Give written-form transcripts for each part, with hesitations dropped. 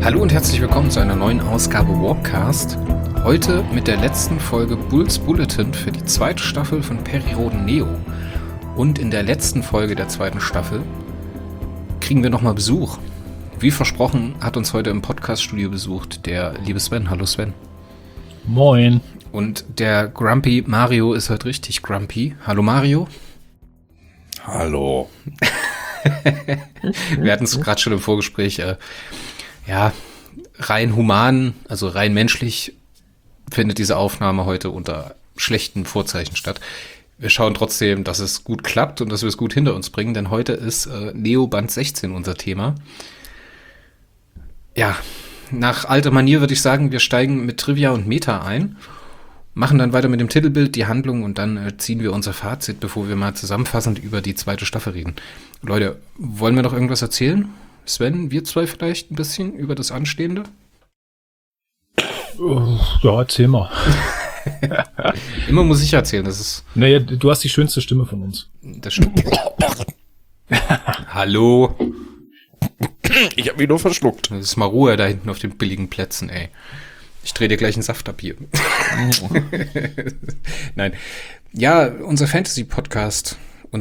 Hallo und herzlich willkommen zu einer neuen Ausgabe Warpcast. Heute mit der letzten Folge Bulls Bulletin für die zweite Staffel von Periroden Neo. Und in der letzten Folge der zweiten Staffel kriegen wir nochmal Besuch. Wie versprochen hat uns heute im Podcast-Studio besucht der liebe Sven. Hallo Sven. Moin. Und der Grumpy Mario ist heute richtig grumpy. Hallo Mario. Hallo. Wir hatten es gerade schon im Vorgespräch. Rein human, also rein menschlich findet diese Aufnahme heute unter schlechten Vorzeichen statt. Wir schauen trotzdem, dass es gut klappt und dass wir es gut hinter uns bringen, denn heute ist Neo Band 16 unser Thema. Ja, nach alter Manier würde ich sagen, wir steigen mit Trivia und Meta ein, machen dann weiter mit dem Titelbild, die Handlung und dann ziehen wir unser Fazit, bevor wir mal zusammenfassend über die zweite Staffel reden. Leute, wollen wir noch irgendwas erzählen? Sven, wir zwei vielleicht ein bisschen über das Anstehende? Ja, erzähl mal. Immer muss ich erzählen, das ist... Naja, du hast die schönste Stimme von uns. Das stimmt. Hallo. Ich habe mich nur verschluckt. Das ist mal Ruhe da hinten auf den billigen Plätzen, ey. Ich drehe dir gleich einen Saft ab hier. Nein. Ja, unser Fantasy-Podcast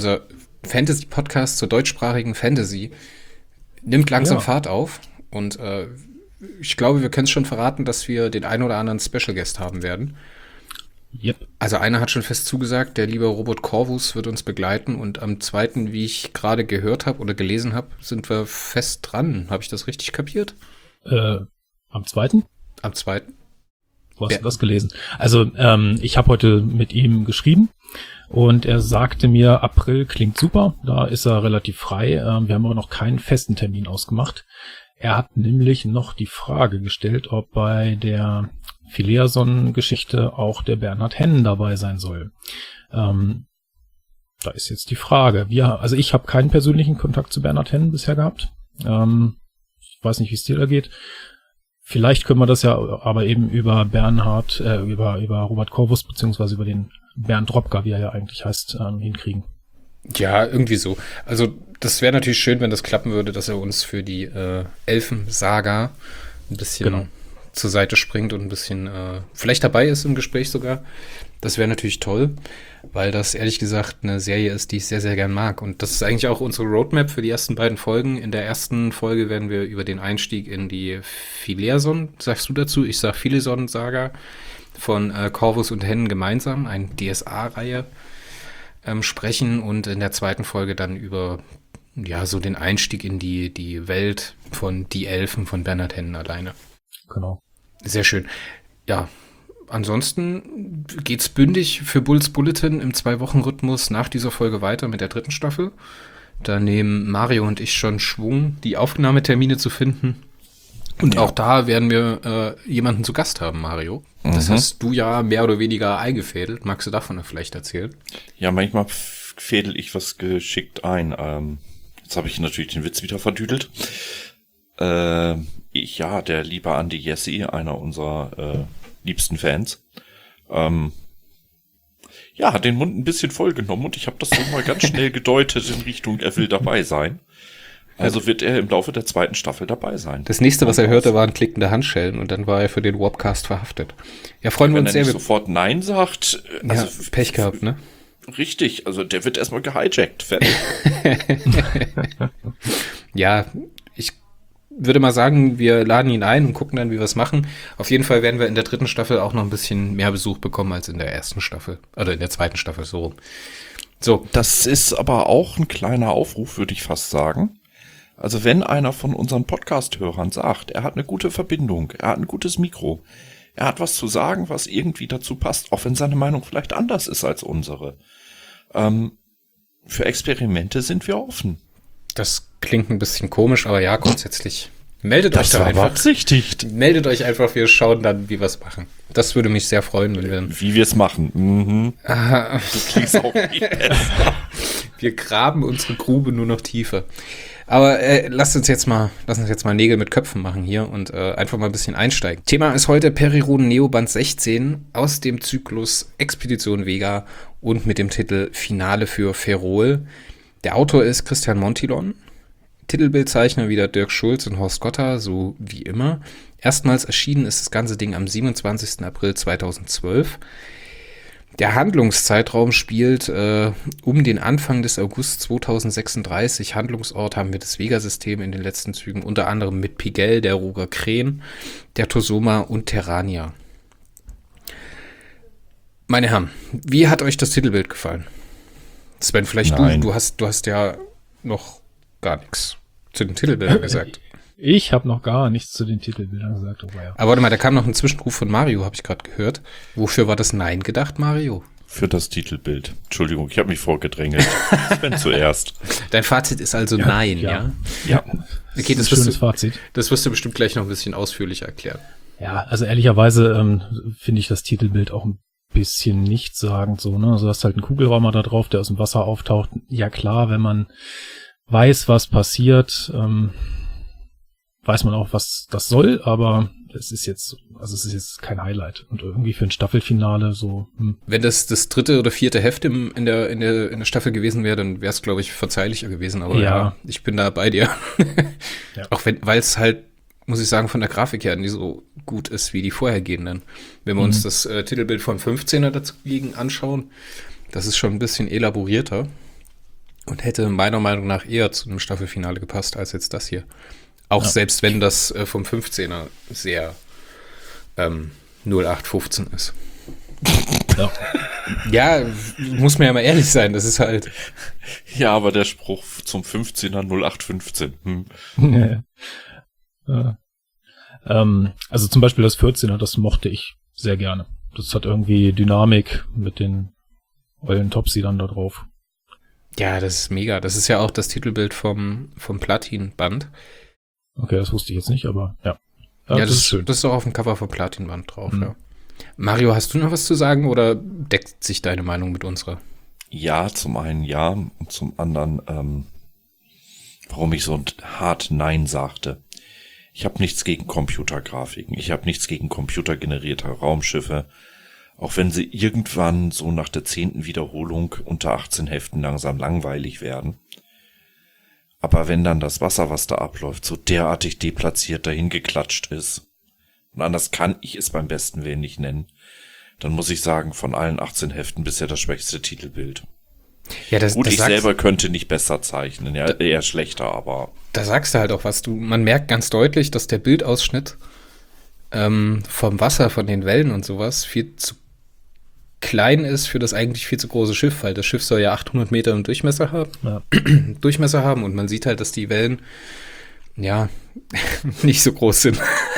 zur deutschsprachigen Fantasy nimmt langsam Fahrt auf und ich glaube, wir können es schon verraten, dass wir den einen oder anderen Special Guest haben werden. Yep. Also einer hat schon fest zugesagt, der liebe Robert Corvus wird uns begleiten und am zweiten, wie ich gerade gehört habe oder gelesen habe, sind wir fest dran. Habe ich das richtig kapiert? Am zweiten? Am zweiten. Wo hast du das gelesen? Also ich habe heute mit ihm geschrieben und er sagte mir, April klingt super, da ist er relativ frei. Wir haben aber noch keinen festen Termin ausgemacht. Er hat nämlich noch die Frage gestellt, ob bei der Phileason-Geschichte auch der Bernhard Hennen dabei sein soll. Da ist jetzt die Frage. Ich habe keinen persönlichen Kontakt zu Bernhard Hennen bisher gehabt. Ich weiß nicht, wie es dir da geht. Vielleicht können wir das ja aber eben über über Robert Corvus beziehungsweise über den Bernd Robka, wie er ja eigentlich heißt, hinkriegen. Ja, irgendwie so. Also das wäre natürlich schön, wenn das klappen würde, dass er uns für die Elfen-Saga ein bisschen zur Seite springt und ein bisschen vielleicht dabei ist im Gespräch sogar. Das wäre natürlich toll, weil das ehrlich gesagt eine Serie ist, die ich sehr, sehr gern mag. Und das ist eigentlich auch unsere Roadmap für die ersten beiden Folgen. In der ersten Folge werden wir über den Einstieg in die Phileason, sagst du dazu? Ich sag Phileason-Saga von Corvus und Hennen gemeinsam, eine DSA-Reihe, sprechen und in der zweiten Folge dann über so den Einstieg in die Welt von Die Elfen von Bernhard Hennen alleine. Genau. Sehr schön. Ja, ansonsten geht's bündig für Bulls Bulletin im 2-Wochen-Rhythmus nach dieser Folge weiter mit der dritten Staffel. Da nehmen Mario und ich schon Schwung, die Aufnahmetermine zu finden. Und auch da werden wir jemanden zu Gast haben, Mario. Das hast du ja mehr oder weniger eingefädelt. Magst du davon vielleicht erzählen? Ja, manchmal fädel ich was geschickt ein. Jetzt habe ich natürlich den Witz wieder verdüdelt. Der liebe Andy Jesse, einer unserer liebsten Fans, hat den Mund ein bisschen voll genommen und ich habe das so mal ganz schnell gedeutet in Richtung, er will dabei sein. Also wird er im Laufe der zweiten Staffel dabei sein. Das nächste, was er hörte, waren klickende Handschellen und dann war er für den Warpcast verhaftet. Ja, freuen wir uns sehr. Wenn er nicht sofort Nein sagt, also Pech gehabt, ne? Richtig, also der wird erstmal gehijackt. Fertig. Ja, ich würde mal sagen, wir laden ihn ein und gucken dann, wie wir es machen. Auf jeden Fall werden wir in der dritten Staffel auch noch ein bisschen mehr Besuch bekommen als in der ersten Staffel. Oder in der zweiten Staffel, so rum. So. Das ist aber auch ein kleiner Aufruf, würde ich fast sagen. Also wenn einer von unseren Podcast-Hörern sagt, er hat eine gute Verbindung, er hat ein gutes Mikro, er hat was zu sagen, was irgendwie dazu passt, auch wenn seine Meinung vielleicht anders ist als unsere. Für Experimente sind wir offen. Das klingt ein bisschen komisch, aber ja, grundsätzlich. Meldet euch da einfach. Beabsichtigt. Meldet euch einfach, wir schauen dann, wie wir es machen. Das würde mich sehr freuen, wenn wir... Wie wir es machen. Mhm. Du klingst auch nicht besser. Wir graben unsere Grube nur noch tiefer. Aber lass uns jetzt mal Nägel mit Köpfen machen hier und einfach mal ein bisschen einsteigen. Thema ist heute Periroden Neo Band 16 aus dem Zyklus Expedition Vega und mit dem Titel Finale für Ferrol. Der Autor ist Christian Montilon. Titelbildzeichner wieder Dirk Schulz und Horst Gotter, so wie immer. Erstmals erschienen ist das ganze Ding am 27. April 2012. Der Handlungszeitraum spielt um den Anfang des August 2036. Handlungsort haben wir das Vega-System in den letzten Zügen, unter anderem mit Pigel, der Roger Krähen, der Tosoma und Terrania. Meine Herren, wie hat euch das Titelbild gefallen? Sven, vielleicht du hast ja noch gar nichts zu den Titelbildern gesagt. Ich habe noch gar nichts zu den Titelbildern gesagt. Oh, ja. Aber warte mal, da kam noch ein Zwischenruf von Mario, habe ich gerade gehört. Wofür war das Nein gedacht, Mario? Für das Titelbild. Entschuldigung, ich habe mich vorgedrängelt. Sven zuerst. Dein Fazit ist also Nein, ja? Ja. Okay, das ist ein schönes Fazit. Das wirst du bestimmt gleich noch ein bisschen ausführlicher erklären. Ja, also ehrlicherweise finde ich das Titelbild auch ein bisschen nichtssagend so, ne? Also du hast halt einen Kugelraumer da drauf, der aus dem Wasser auftaucht. Ja klar, wenn man weiß, was passiert, weiß man auch, was das soll, aber es ist jetzt kein Highlight. Und irgendwie für ein Staffelfinale so. Wenn das dritte oder vierte Heft in der Staffel gewesen wäre, dann wäre es, glaube ich, verzeihlicher gewesen. Aber ja, ich bin da bei dir. Ja. Auch weil es halt, muss ich sagen, von der Grafik her nicht so gut ist wie die vorhergehenden. Wenn wir uns das Titelbild vom 15er dagegen anschauen, das ist schon ein bisschen elaborierter und hätte meiner Meinung nach eher zu einem Staffelfinale gepasst als jetzt das hier. Auch selbst wenn das vom 15er sehr 0815 ist. Ja. Ja, muss man ja mal ehrlich sein, das ist halt. Ja, aber der Spruch zum 15er 0815. Also zum Beispiel das 14er, das mochte ich sehr gerne. Das hat irgendwie Dynamik mit den ollen Topsidern da drauf. Ja, das ist mega. Das ist ja auch das Titelbild vom Platin-Band. Okay, das wusste ich jetzt nicht, aber ja. Ja, das ist schön. Das ist auch auf dem Cover vom Platin-Band drauf, ja. Mario, hast du noch was zu sagen oder deckt sich deine Meinung mit unserer? Ja, zum einen ja und zum anderen, warum ich so hart Nein sagte. Ich habe nichts gegen Computergrafiken. Ich habe nichts gegen computergenerierte Raumschiffe. Auch wenn sie irgendwann so nach der 10. Wiederholung unter 18 Heften langsam langweilig werden. Aber wenn dann das Wasser, was da abläuft, so derartig deplatziert dahin geklatscht ist, und anders kann ich es beim besten Willen nicht nennen, dann muss ich sagen, von allen 18 Heften bisher das schwächste Titelbild. Ja, Gut, ich selber könnte nicht besser zeichnen, ja, eher schlechter, aber... Da sagst du halt auch was. Man merkt ganz deutlich, dass der Bildausschnitt vom Wasser, von den Wellen und sowas viel zu klein ist für das eigentlich viel zu große Schiff, weil das Schiff soll ja 800 Meter im Durchmesser haben und man sieht halt, dass die Wellen ja nicht so groß sind.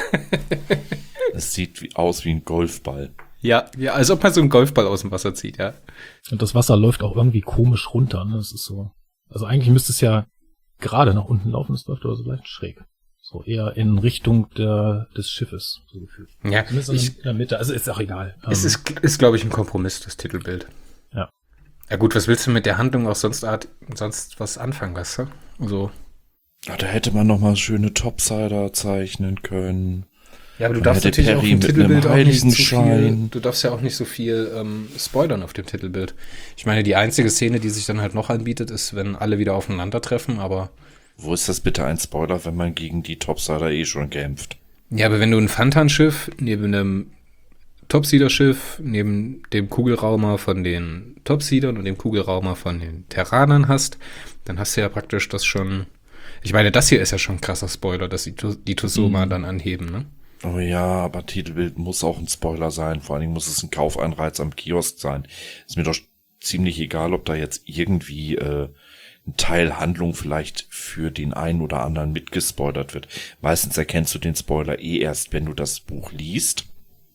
Es sieht aus wie ein Golfball. Ja, als ob man so einen Golfball aus dem Wasser zieht, ja. Und das Wasser läuft auch irgendwie komisch runter, ne? Das ist so. Also eigentlich müsste es ja gerade nach unten laufen, es läuft aber so leicht schräg. So eher in Richtung des Schiffes, so gefühlt. Ja, in der Mitte, also ist auch egal. Es ist, glaube ich, ein Kompromiss, das Titelbild. Ja. Ja gut, was willst du mit der Handlung auch sonst was anfangen, weißt du? So. Ja, da hätte man noch mal schöne Topsider zeichnen können. Ja, aber du darfst natürlich auch im Titelbild auch nicht so viel, du darfst ja auch nicht so viel spoilern auf dem Titelbild. Ich meine, die einzige Szene, die sich dann halt noch anbietet, ist, wenn alle wieder aufeinandertreffen, aber... Wo ist das bitte ein Spoiler, wenn man gegen die Topsider schon kämpft? Ja, aber wenn du ein Phantan-Schiff neben einem Topsider-Schiff, neben dem Kugelraumer von den Topsidern und dem Kugelraumer von den Terranern hast, dann hast du ja praktisch das schon... Ich meine, das hier ist ja schon ein krasser Spoiler, dass die Tosoma dann anheben, ne? Oh ja, aber Titelbild muss auch ein Spoiler sein. Vor allen Dingen muss es ein Kaufeinreiz am Kiosk sein. Ist mir doch ziemlich egal, ob da jetzt irgendwie ein Teil Handlung vielleicht für den einen oder anderen mitgespoilert wird. Meistens erkennst du den Spoiler erst, wenn du das Buch liest.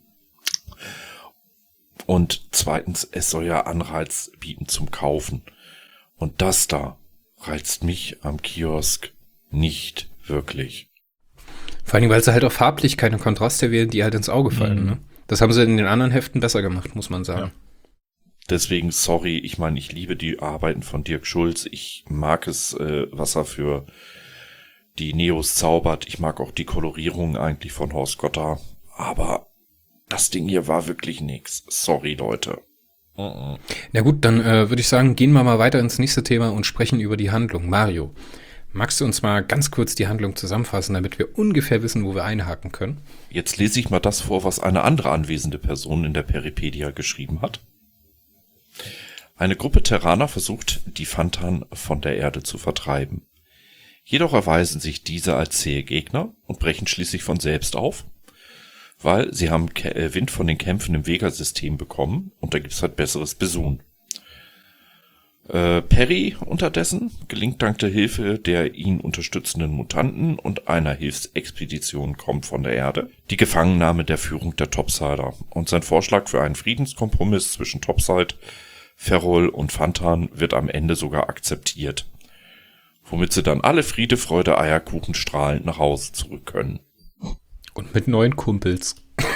Und zweitens, es soll ja Anreiz bieten zum Kaufen. Und das da reizt mich am Kiosk nicht wirklich. Vor allem, weil sie halt auch farblich keine Kontraste wählen, die halt ins Auge fallen. Ne? Das haben sie in den anderen Heften besser gemacht, muss man sagen. Ja. Deswegen, sorry, ich meine, ich liebe die Arbeiten von Dirk Schulz. Ich mag es, was er für die Neos zaubert. Ich mag auch die Kolorierung eigentlich von Horst Gotter. Aber das Ding hier war wirklich nix. Sorry, Leute. Na gut, dann würde ich sagen, gehen wir mal weiter ins nächste Thema und sprechen über die Handlung. Mario, Magst du uns mal ganz kurz die Handlung zusammenfassen, damit wir ungefähr wissen, wo wir einhaken können? Jetzt lese ich mal das vor, was eine andere anwesende Person in der Peripedia geschrieben hat. Eine Gruppe Terraner versucht, die Phantan von der Erde zu vertreiben. Jedoch erweisen sich diese als zähe Gegner und brechen schließlich von selbst auf, weil sie haben Wind von den Kämpfen im Vega-System bekommen und da gibt's halt besseres Besun. Perry unterdessen gelingt dank der Hilfe der ihn unterstützenden Mutanten und einer Hilfsexpedition kommt von der Erde die Gefangennahme der Führung der Topsider und sein Vorschlag für einen Friedenskompromiss zwischen Topside, Ferrol und Phantan wird am Ende sogar akzeptiert, womit sie dann alle Friede, Freude, Eierkuchen strahlend nach Hause zurück können. Und mit neuen Kumpels.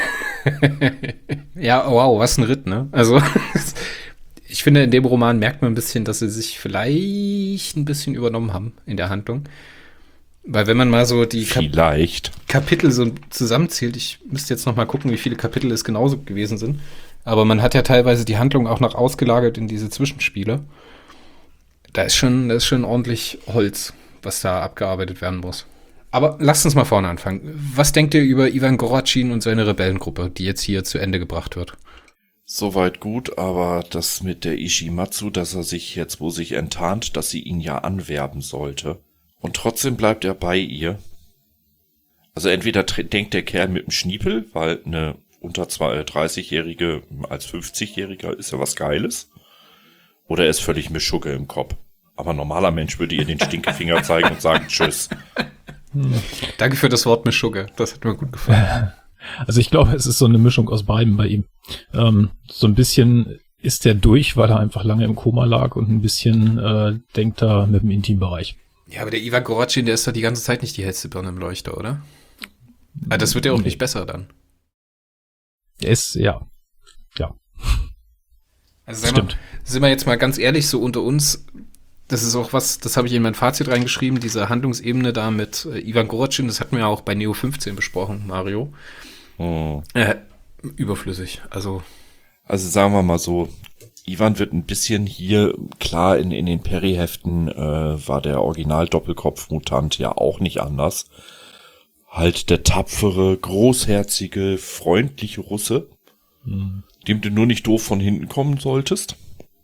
Ja, wow, was ein Ritt, ne? Also, ich finde, in dem Roman merkt man ein bisschen, dass sie sich vielleicht ein bisschen übernommen haben in der Handlung. Weil wenn man mal so die Kapitel so zusammenzählt, ich müsste jetzt noch mal gucken, wie viele Kapitel es genauso gewesen sind. Aber man hat ja teilweise die Handlung auch noch ausgelagert in diese Zwischenspiele. Da ist schon ordentlich Holz, was da abgearbeitet werden muss. Aber lasst uns mal vorne anfangen. Was denkt ihr über Ivan Goratschin und seine Rebellengruppe, die jetzt hier zu Ende gebracht wird? Soweit gut, aber das mit der Ishimatsu, dass er sich jetzt wo sich enttarnt, dass sie ihn ja anwerben sollte. Und trotzdem bleibt er bei ihr. Also entweder denkt der Kerl mit dem Schniepel, weil eine unter 30-Jährige als 50-Jähriger ist ja was Geiles. Oder er ist völlig Mischugge im Kopf. Aber ein normaler Mensch würde ihr den Stinkefinger zeigen und sagen Tschüss. Danke für das Wort Mischugge, das hat mir gut gefallen. Also ich glaube, es ist so eine Mischung aus beiden bei ihm. So ein bisschen ist er durch, weil er einfach lange im Koma lag und ein bisschen denkt er mit dem Intimbereich. Ja, aber der Ivan Goratschin, der ist doch die ganze Zeit nicht die hellste Birne im Leuchter, oder? Aber das wird ja auch nicht besser dann. Er ist, ja. Also sind wir jetzt mal ganz ehrlich, so unter uns, das ist auch was, das habe ich in mein Fazit reingeschrieben, diese Handlungsebene da mit Ivan Goratschin, das hatten wir ja auch bei Neo 15 besprochen, Mario. Oh. Überflüssig, also sagen wir mal so, Ivan wird ein bisschen hier, klar, in den Perry-Heften war der Original-Doppelkopf-Mutant ja auch nicht anders. Halt der tapfere, großherzige, freundliche Russe, dem du nur nicht doof von hinten kommen solltest.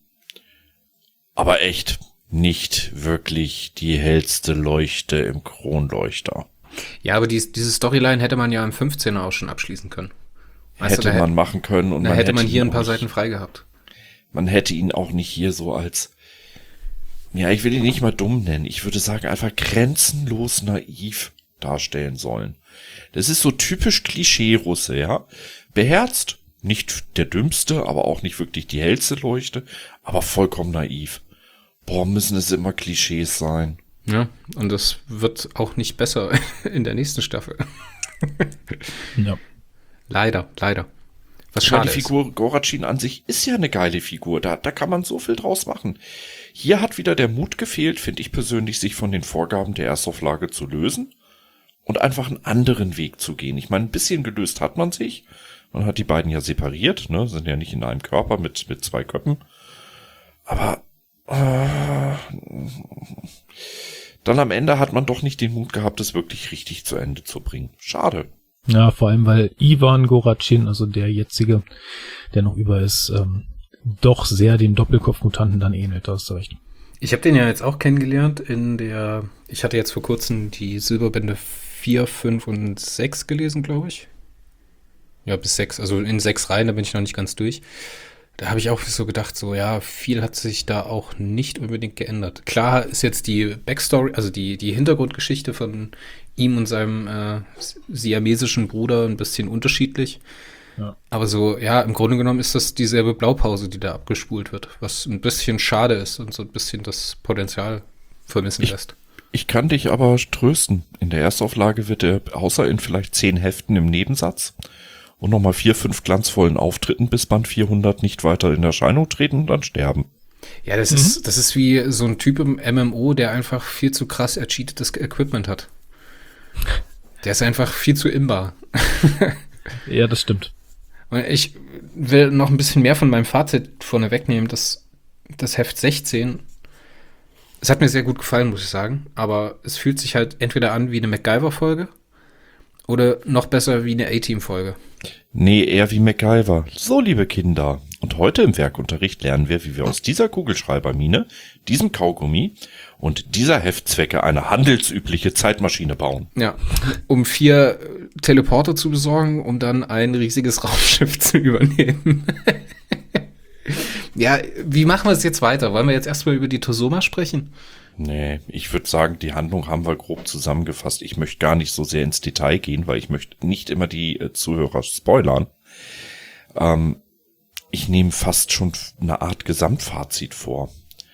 Aber echt nicht wirklich die hellste Leuchte im Kronleuchter. Ja, aber diese Storyline hätte man ja im 15er auch schon abschließen können. Hätte man machen können. Und da hätte man hier ein paar Seiten frei gehabt. Man hätte ihn auch nicht hier so als, ja, ich will ihn nicht mal dumm nennen. Ich würde sagen, einfach grenzenlos naiv darstellen sollen. Das ist so typisch Klischee-Russe, ja. Beherzt, nicht der dümmste, aber auch nicht wirklich die hellste Leuchte, aber vollkommen naiv. Boah, müssen es immer Klischees sein. Ja, und das wird auch nicht besser in der nächsten Staffel. Ja. Leider. Was schade ist. Die Figur Goratschin an sich ist ja eine geile Figur. Da kann man so viel draus machen. Hier hat wieder der Mut gefehlt, finde ich persönlich, sich von den Vorgaben der Erstauflage zu lösen und einfach einen anderen Weg zu gehen. Ich meine, ein bisschen gelöst hat man sich. Man hat die beiden ja separiert, ne, sind ja nicht in einem Körper mit zwei Köpfen. Aber dann am Ende hat man doch nicht den Mut gehabt, es wirklich richtig zu Ende zu bringen. Schade. Ja, vor allem, weil Ivan Goratschin, also der jetzige, der noch über ist, doch sehr den Doppelkopfmutanten dann ähnelt, da hast du recht. Ich habe den ja jetzt auch kennengelernt ich hatte jetzt vor kurzem die Silberbände 4, 5 und 6 gelesen, glaube ich. Ja, bis 6, also in 6 Reihen, da bin ich noch nicht ganz durch. Da habe ich auch so gedacht, so ja, viel hat sich da auch nicht unbedingt geändert. Klar ist jetzt die Backstory, also die Hintergrundgeschichte von ihm und seinem siamesischen Bruder ein bisschen unterschiedlich. Ja. Aber so, ja, im Grunde genommen ist das dieselbe Blaupause, die da abgespult wird, was ein bisschen schade ist und so ein bisschen das Potenzial vermissen lässt. Ich kann dich aber trösten. In der Erstauflage wird er, außer in vielleicht 10 Heften im Nebensatz und nochmal 4, 5 glanzvollen Auftritten bis Band 400 nicht weiter in Erscheinung treten und dann sterben. Ja, das ist wie so ein Typ im MMO, der einfach viel zu krass ercheatetes Equipment hat. Der ist einfach viel zu imbar. Ja, das stimmt. Und ich will noch ein bisschen mehr von meinem Fazit vorne wegnehmen, dass das Heft 16, Es hat mir sehr gut gefallen, muss ich sagen. Aber es fühlt sich halt entweder an wie eine MacGyver-Folge oder noch besser wie eine A-Team-Folge. Nee, eher wie MacGyver. So, liebe Kinder. Und heute im Werkunterricht lernen wir, wie wir aus dieser Kugelschreibermine, diesem Kaugummi und dieser Heftzwecke eine handelsübliche Zeitmaschine bauen. Ja, um 4 Teleporter zu besorgen, um dann ein riesiges Raumschiff zu übernehmen. Ja, wie machen wir es jetzt weiter? Wollen wir jetzt erstmal über die Tosoma sprechen? Nee, ich würde sagen, die Handlung haben wir grob zusammengefasst. Ich möchte gar nicht so sehr ins Detail gehen, weil ich möchte nicht immer die Zuhörer spoilern. Ich nehme fast schon eine Art Gesamtfazit vor.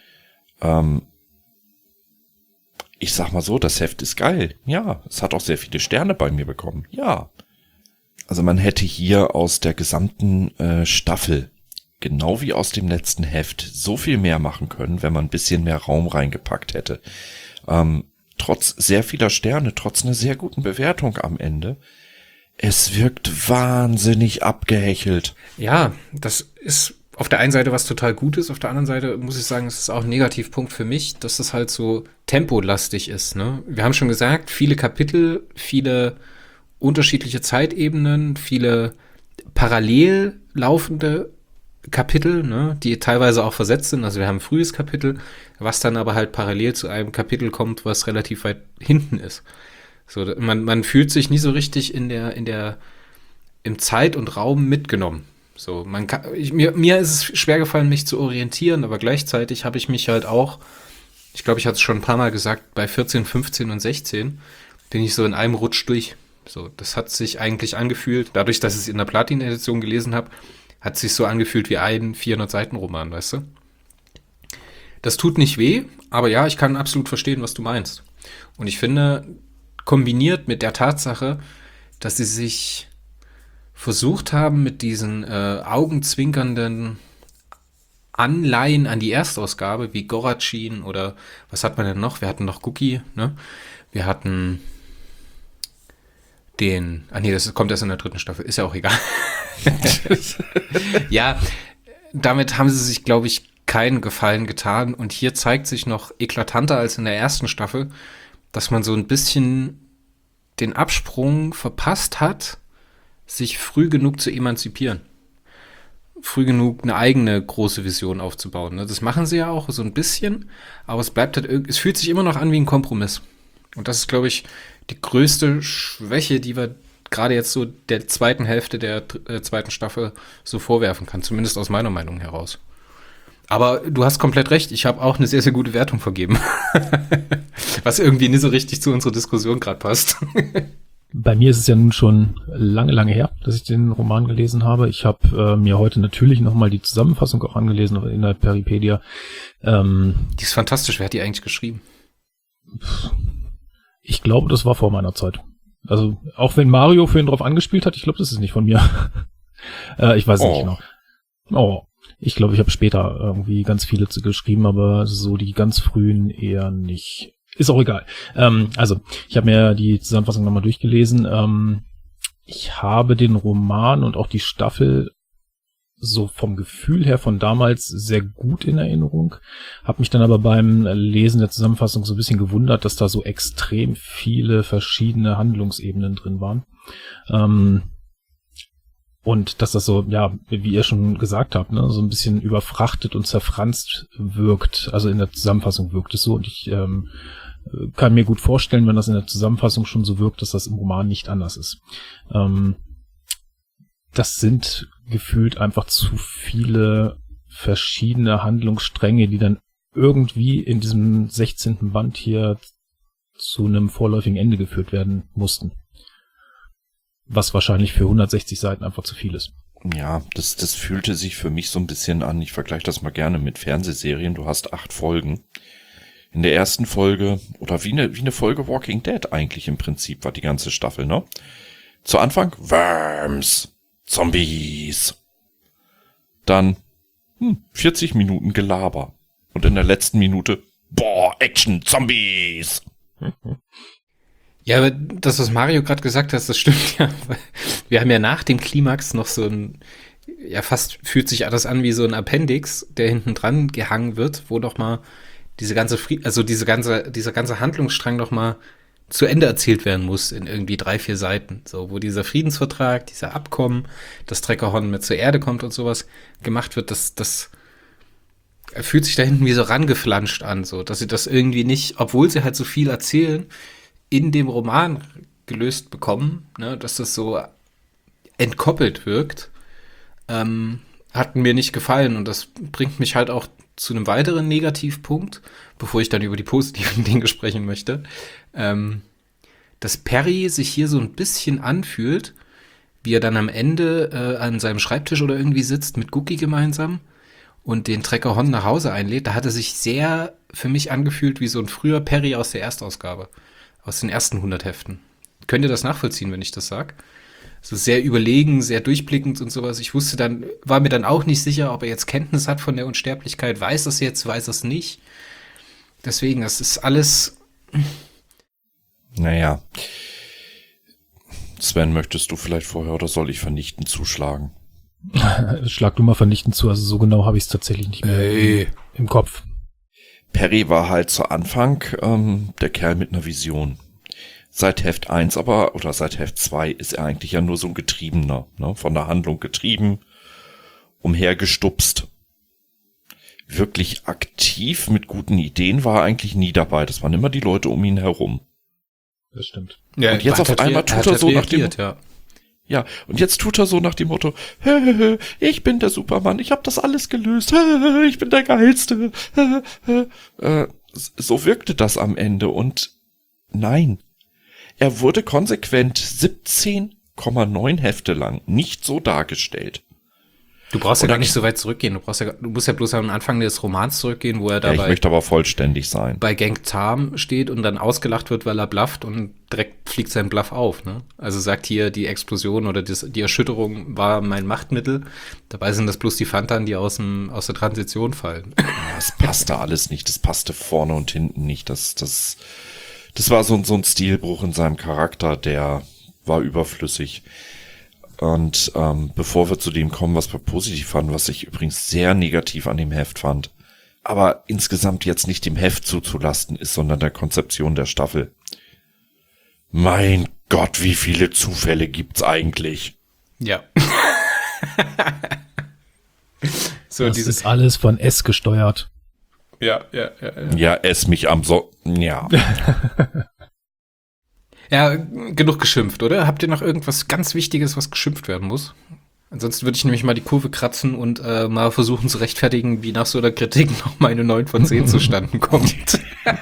Ich sag mal so, das Heft ist geil. Ja, es hat auch sehr viele Sterne bei mir bekommen. Ja. Also man hätte hier aus der gesamten Staffel, genau wie aus dem letzten Heft, so viel mehr machen können, wenn man ein bisschen mehr Raum reingepackt hätte. Trotz sehr vieler Sterne, trotz einer sehr guten Bewertung am Ende, es wirkt wahnsinnig abgehechelt. Ja, das ist auf der einen Seite was total Gutes, auf der anderen Seite muss ich sagen, es ist auch ein Negativpunkt für mich, dass das halt so tempolastig ist, ne? Wir haben schon gesagt, viele Kapitel, viele unterschiedliche Zeitebenen, viele parallel laufende Kapitel, ne, die teilweise auch versetzt sind. Also wir haben ein frühes Kapitel, was dann aber halt parallel zu einem Kapitel kommt, was relativ weit hinten ist. So, man fühlt sich nie so richtig im Zeit und Raum mitgenommen. So, mir ist es schwer gefallen, mich zu orientieren, aber gleichzeitig habe ich mich halt auch, ich glaube, ich hatte es schon ein paar Mal gesagt, bei 14, 15 und 16 bin ich so in einem Rutsch durch. So, das hat sich eigentlich angefühlt, dadurch, dass ich es in der Platin-Edition gelesen habe, hat es sich so angefühlt wie ein 400-Seiten-Roman, weißt du? Das tut nicht weh, aber ja, ich kann absolut verstehen, was du meinst. Und ich finde, kombiniert mit der Tatsache, dass sie sich versucht haben, mit diesen augenzwinkernden Anleihen an die Erstausgabe, wie Gorachin oder was hat man denn noch? Wir hatten noch Cookie, ne? Wir hatten das kommt erst in der 3. Staffel, ist ja auch egal. Ja, damit haben sie sich, glaube ich, keinen Gefallen getan. Und hier zeigt sich noch eklatanter als in der 1. Staffel, dass man so ein bisschen den Absprung verpasst hat, sich früh genug zu emanzipieren. Früh genug eine eigene große Vision aufzubauen. Ne? Das machen sie ja auch so ein bisschen, aber es bleibt halt, es fühlt sich immer noch an wie ein Kompromiss. Und das ist, glaube ich, die größte Schwäche, die wir gerade jetzt so der zweiten Hälfte der 2. Staffel so vorwerfen kann, zumindest aus meiner Meinung heraus. Aber du hast komplett recht, ich habe auch eine sehr, sehr gute Wertung vergeben. Was irgendwie nicht so richtig zu unserer Diskussion gerade passt. Bei mir ist es ja nun schon lange, lange her, dass ich den Roman gelesen habe. Ich habe mir heute natürlich nochmal die Zusammenfassung auch angelesen in der Peripedia. Die ist fantastisch, wer hat die eigentlich geschrieben? Ich glaube, das war vor meiner Zeit. Also, auch wenn Mario für ihn drauf angespielt hat, ich glaube, das ist nicht von mir. Ich weiß es nicht genau. Oh, ich glaube, ich habe später irgendwie ganz viele geschrieben, aber so die ganz frühen eher nicht. Ist auch egal. Also, ich habe mir die Zusammenfassung nochmal durchgelesen. Ich habe den Roman und auch die Staffel so vom Gefühl her von damals sehr gut in Erinnerung. Habe mich dann aber beim Lesen der Zusammenfassung so ein bisschen gewundert, dass da so extrem viele verschiedene Handlungsebenen drin waren. Und dass das so, ja, wie ihr schon gesagt habt, ne, so ein bisschen überfrachtet und zerfranst wirkt. Also in der Zusammenfassung wirkt es so. Und ich kann mir gut vorstellen, wenn das in der Zusammenfassung schon so wirkt, dass das im Roman nicht anders ist. Das sind gefühlt einfach zu viele verschiedene Handlungsstränge, die dann irgendwie in diesem 16. Band hier zu einem vorläufigen Ende geführt werden mussten. Was wahrscheinlich für 160 Seiten einfach zu viel ist. Ja, das fühlte sich für mich so ein bisschen an. Ich vergleiche das mal gerne mit Fernsehserien. Du hast 8 Folgen. In der ersten Folge, oder wie eine Folge Walking Dead eigentlich im Prinzip war die ganze Staffel, ne? Zu Anfang Worms, Zombies. Dann 40 Minuten Gelaber. Und in der letzten Minute, Action, Zombies. Ja, aber das, was Mario gerade gesagt hat, das stimmt ja. Wir haben ja nach dem Klimax noch so ein, ja fast fühlt sich alles an wie so ein Appendix, der hinten dran gehangen wird, wo doch mal dieser ganze Handlungsstrang noch mal zu Ende erzählt werden muss in irgendwie 3-4 Seiten. So, wo dieser Friedensvertrag, dieser Abkommen, dass Treckerhorn mit zur Erde kommt und sowas gemacht wird, das fühlt sich da hinten wie so rangeflanscht an, so, dass sie das irgendwie nicht, obwohl sie halt so viel erzählen, in dem Roman gelöst bekommen, ne, dass das so entkoppelt wirkt, hat mir nicht gefallen und das bringt mich halt auch zu einem weiteren Negativpunkt, bevor ich dann über die positiven Dinge sprechen möchte, dass Perry sich hier so ein bisschen anfühlt, wie er dann am Ende an seinem Schreibtisch oder irgendwie sitzt mit Gookie gemeinsam und den Treckerhorn nach Hause einlädt. Da hat er sich sehr für mich angefühlt wie so ein früher Perry aus der Erstausgabe, aus den ersten 100 Heften. Könnt ihr das nachvollziehen, wenn ich das sag? So sehr überlegen, sehr durchblickend und sowas. Ich war mir dann auch nicht sicher, ob er jetzt Kenntnis hat von der Unsterblichkeit. Weiß es jetzt, weiß es nicht. Deswegen, das ist alles. Naja. Sven, möchtest du vielleicht vorher oder soll ich vernichtend zuschlagen? Schlag du mal vernichtend zu, also so genau habe ich es tatsächlich nicht mehr im Kopf. Perry war halt zu Anfang der Kerl mit einer Vision. Seit Heft 1 oder seit Heft 2 ist er eigentlich ja nur so ein Getriebener, ne? Von der Handlung getrieben, umhergestupst. Wirklich aktiv mit guten Ideen war er eigentlich nie dabei. Das waren immer die Leute um ihn herum. Das stimmt. Ja, und jetzt auf einmal tut er so nach dem und jetzt tut er so nach dem Motto, ich bin der Supermann, ich habe das alles gelöst, ich bin der Geilste. So wirkte das am Ende und nein. Er wurde konsequent 17,9 Hefte lang nicht so dargestellt. Du brauchst ja gar nicht so weit zurückgehen. Du musst ja bloß am Anfang des Romans zurückgehen, wo er dabei ich möchte aber vollständig sein. Bei Gang Tam steht und dann ausgelacht wird, weil er blufft und direkt fliegt sein Bluff auf. Ne? Also sagt hier, die Explosion oder die Erschütterung war mein Machtmittel. Dabei sind das bloß die Phantan, die aus der Transition fallen. Das passte alles nicht. Das passte vorne und hinten nicht. Das war so ein Stilbruch in seinem Charakter, der war überflüssig. Und bevor wir zu dem kommen, was wir positiv fanden, was ich übrigens sehr negativ an dem Heft fand, aber insgesamt jetzt nicht dem Heft zuzulasten ist, sondern der Konzeption der Staffel. Mein Gott, wie viele Zufälle gibt's eigentlich? Ja. Das ist alles von S gesteuert. Ja. Ja, ess mich ja. Ja, genug geschimpft, oder? Habt ihr noch irgendwas ganz Wichtiges, was geschimpft werden muss? Ansonsten würde ich nämlich mal die Kurve kratzen und mal versuchen zu rechtfertigen, wie nach so einer Kritik noch meine 9 von 10 zustande kommt.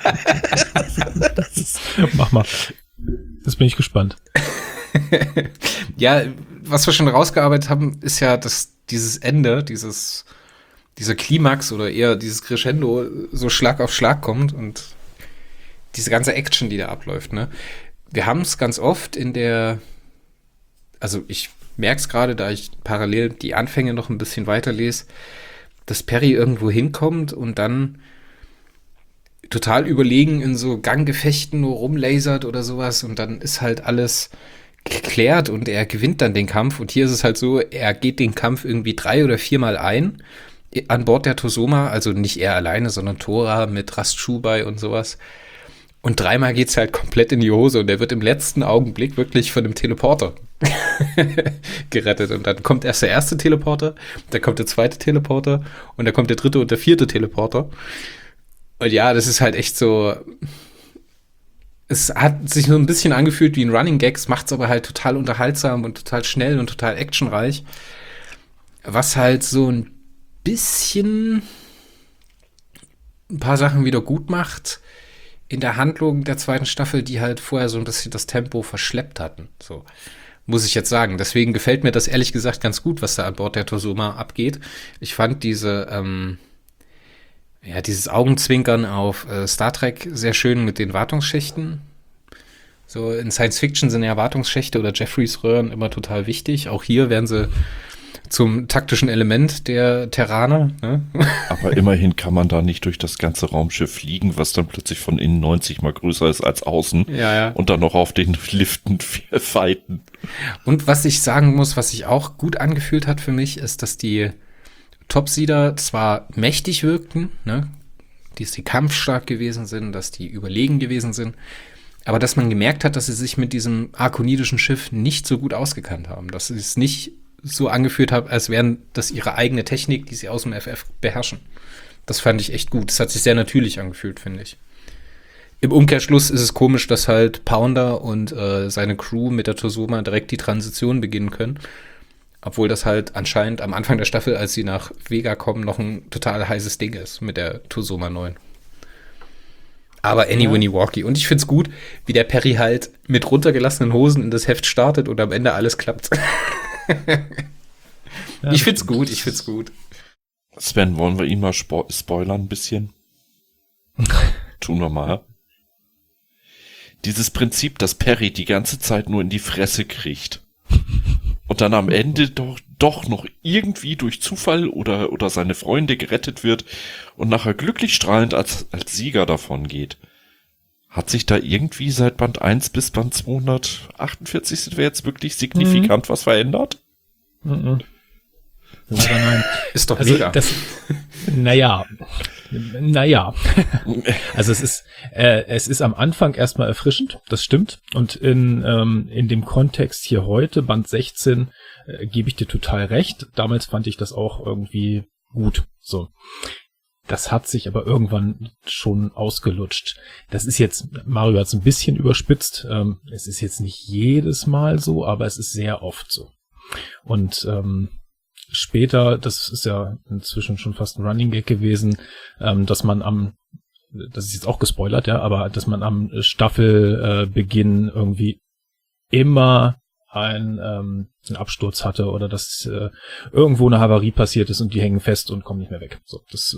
Mach mal. Jetzt bin ich gespannt. Ja, was wir schon rausgearbeitet haben, ist ja, dass dieses Ende, dieser Klimax oder eher dieses Crescendo so Schlag auf Schlag kommt und diese ganze Action, die da abläuft, ne? Wir haben es ganz oft also ich merke es gerade, da ich parallel die Anfänge noch ein bisschen weiterlese, dass Perry irgendwo hinkommt und dann total überlegen in so Ganggefechten nur rumlasert oder sowas und dann ist halt alles geklärt und er gewinnt dann den Kampf und hier ist es halt so, er geht den Kampf irgendwie 3 oder 4 Mal ein an Bord der Tosoma, also nicht er alleine, sondern Tora mit Rastschubai und sowas. Und 3-mal geht's halt komplett in die Hose und er wird im letzten Augenblick wirklich von einem Teleporter gerettet. Und dann kommt erst der erste Teleporter, dann kommt der zweite Teleporter und dann kommt der dritte und der vierte Teleporter. Und ja, das ist halt echt so. Es hat sich so ein bisschen angefühlt wie ein Running Gags, macht's aber halt total unterhaltsam und total schnell und total actionreich. Was halt so ein bisschen ein paar Sachen wieder gut macht in der Handlung der zweiten Staffel, die halt vorher so ein bisschen das Tempo verschleppt hatten. So muss ich jetzt sagen. Deswegen gefällt mir das ehrlich gesagt ganz gut, was da an Bord der Tosoma abgeht. Ich fand dieses Augenzwinkern auf Star Trek sehr schön mit den Wartungsschächten. So in Science Fiction sind ja Wartungsschächte oder Jeffreys Röhren immer total wichtig. Auch hier werden sie zum taktischen Element der Terraner. Ne? Aber immerhin kann man da nicht durch das ganze Raumschiff fliegen, was dann plötzlich von innen 90 mal größer ist als außen. Ja. Und dann noch auf den Liften fighten. Und was ich sagen muss, was sich auch gut angefühlt hat für mich, ist, dass die Topsieder zwar mächtig wirkten, ne? die kampfstark gewesen sind, dass die überlegen gewesen sind. Aber dass man gemerkt hat, dass sie sich mit diesem arkonidischen Schiff nicht so gut ausgekannt haben. Dass sie es nicht so angeführt haben, als wären das ihre eigene Technik, die sie aus dem FF beherrschen. Das fand ich echt gut. Das hat sich sehr natürlich angefühlt, finde ich. Im Umkehrschluss ist es komisch, dass halt Pounder und seine Crew mit der Tosoma direkt die Transition beginnen können. Obwohl das halt anscheinend am Anfang der Staffel, als sie nach Vega kommen, noch ein total heißes Ding ist mit der Tosoma 9. Aber Winnie Walkie. Und ich find's gut, wie der Perry halt mit runtergelassenen Hosen in das Heft startet und am Ende alles klappt. Ja, ich find's gut. Sven, wollen wir ihn mal spoilern ein bisschen? Tun wir mal. Dieses Prinzip, dass Perry die ganze Zeit nur in die Fresse kriegt und dann am Ende doch noch irgendwie durch Zufall oder seine Freunde gerettet wird und nachher glücklich strahlend als Sieger davon geht. Hat sich da irgendwie seit Band 1 bis Band 248 sind wir jetzt wirklich signifikant was verändert? Leider nein. Ist doch mega. Naja. Also es ist am Anfang erstmal erfrischend, das stimmt. Und in dem Kontext hier heute, Band 16, gebe ich dir total recht. Damals fand ich das auch irgendwie gut. So. Das hat sich aber irgendwann schon ausgelutscht. Das ist jetzt, Mario hat es ein bisschen überspitzt. Es ist jetzt nicht jedes Mal so, aber es ist sehr oft so. Und später, das ist ja inzwischen schon fast ein Running Gag gewesen, dass man das ist jetzt auch gespoilert, ja, aber dass man am Staffelbeginn irgendwie immer einen Absturz hatte oder dass irgendwo eine Havarie passiert ist und die hängen fest und kommen nicht mehr weg. So, das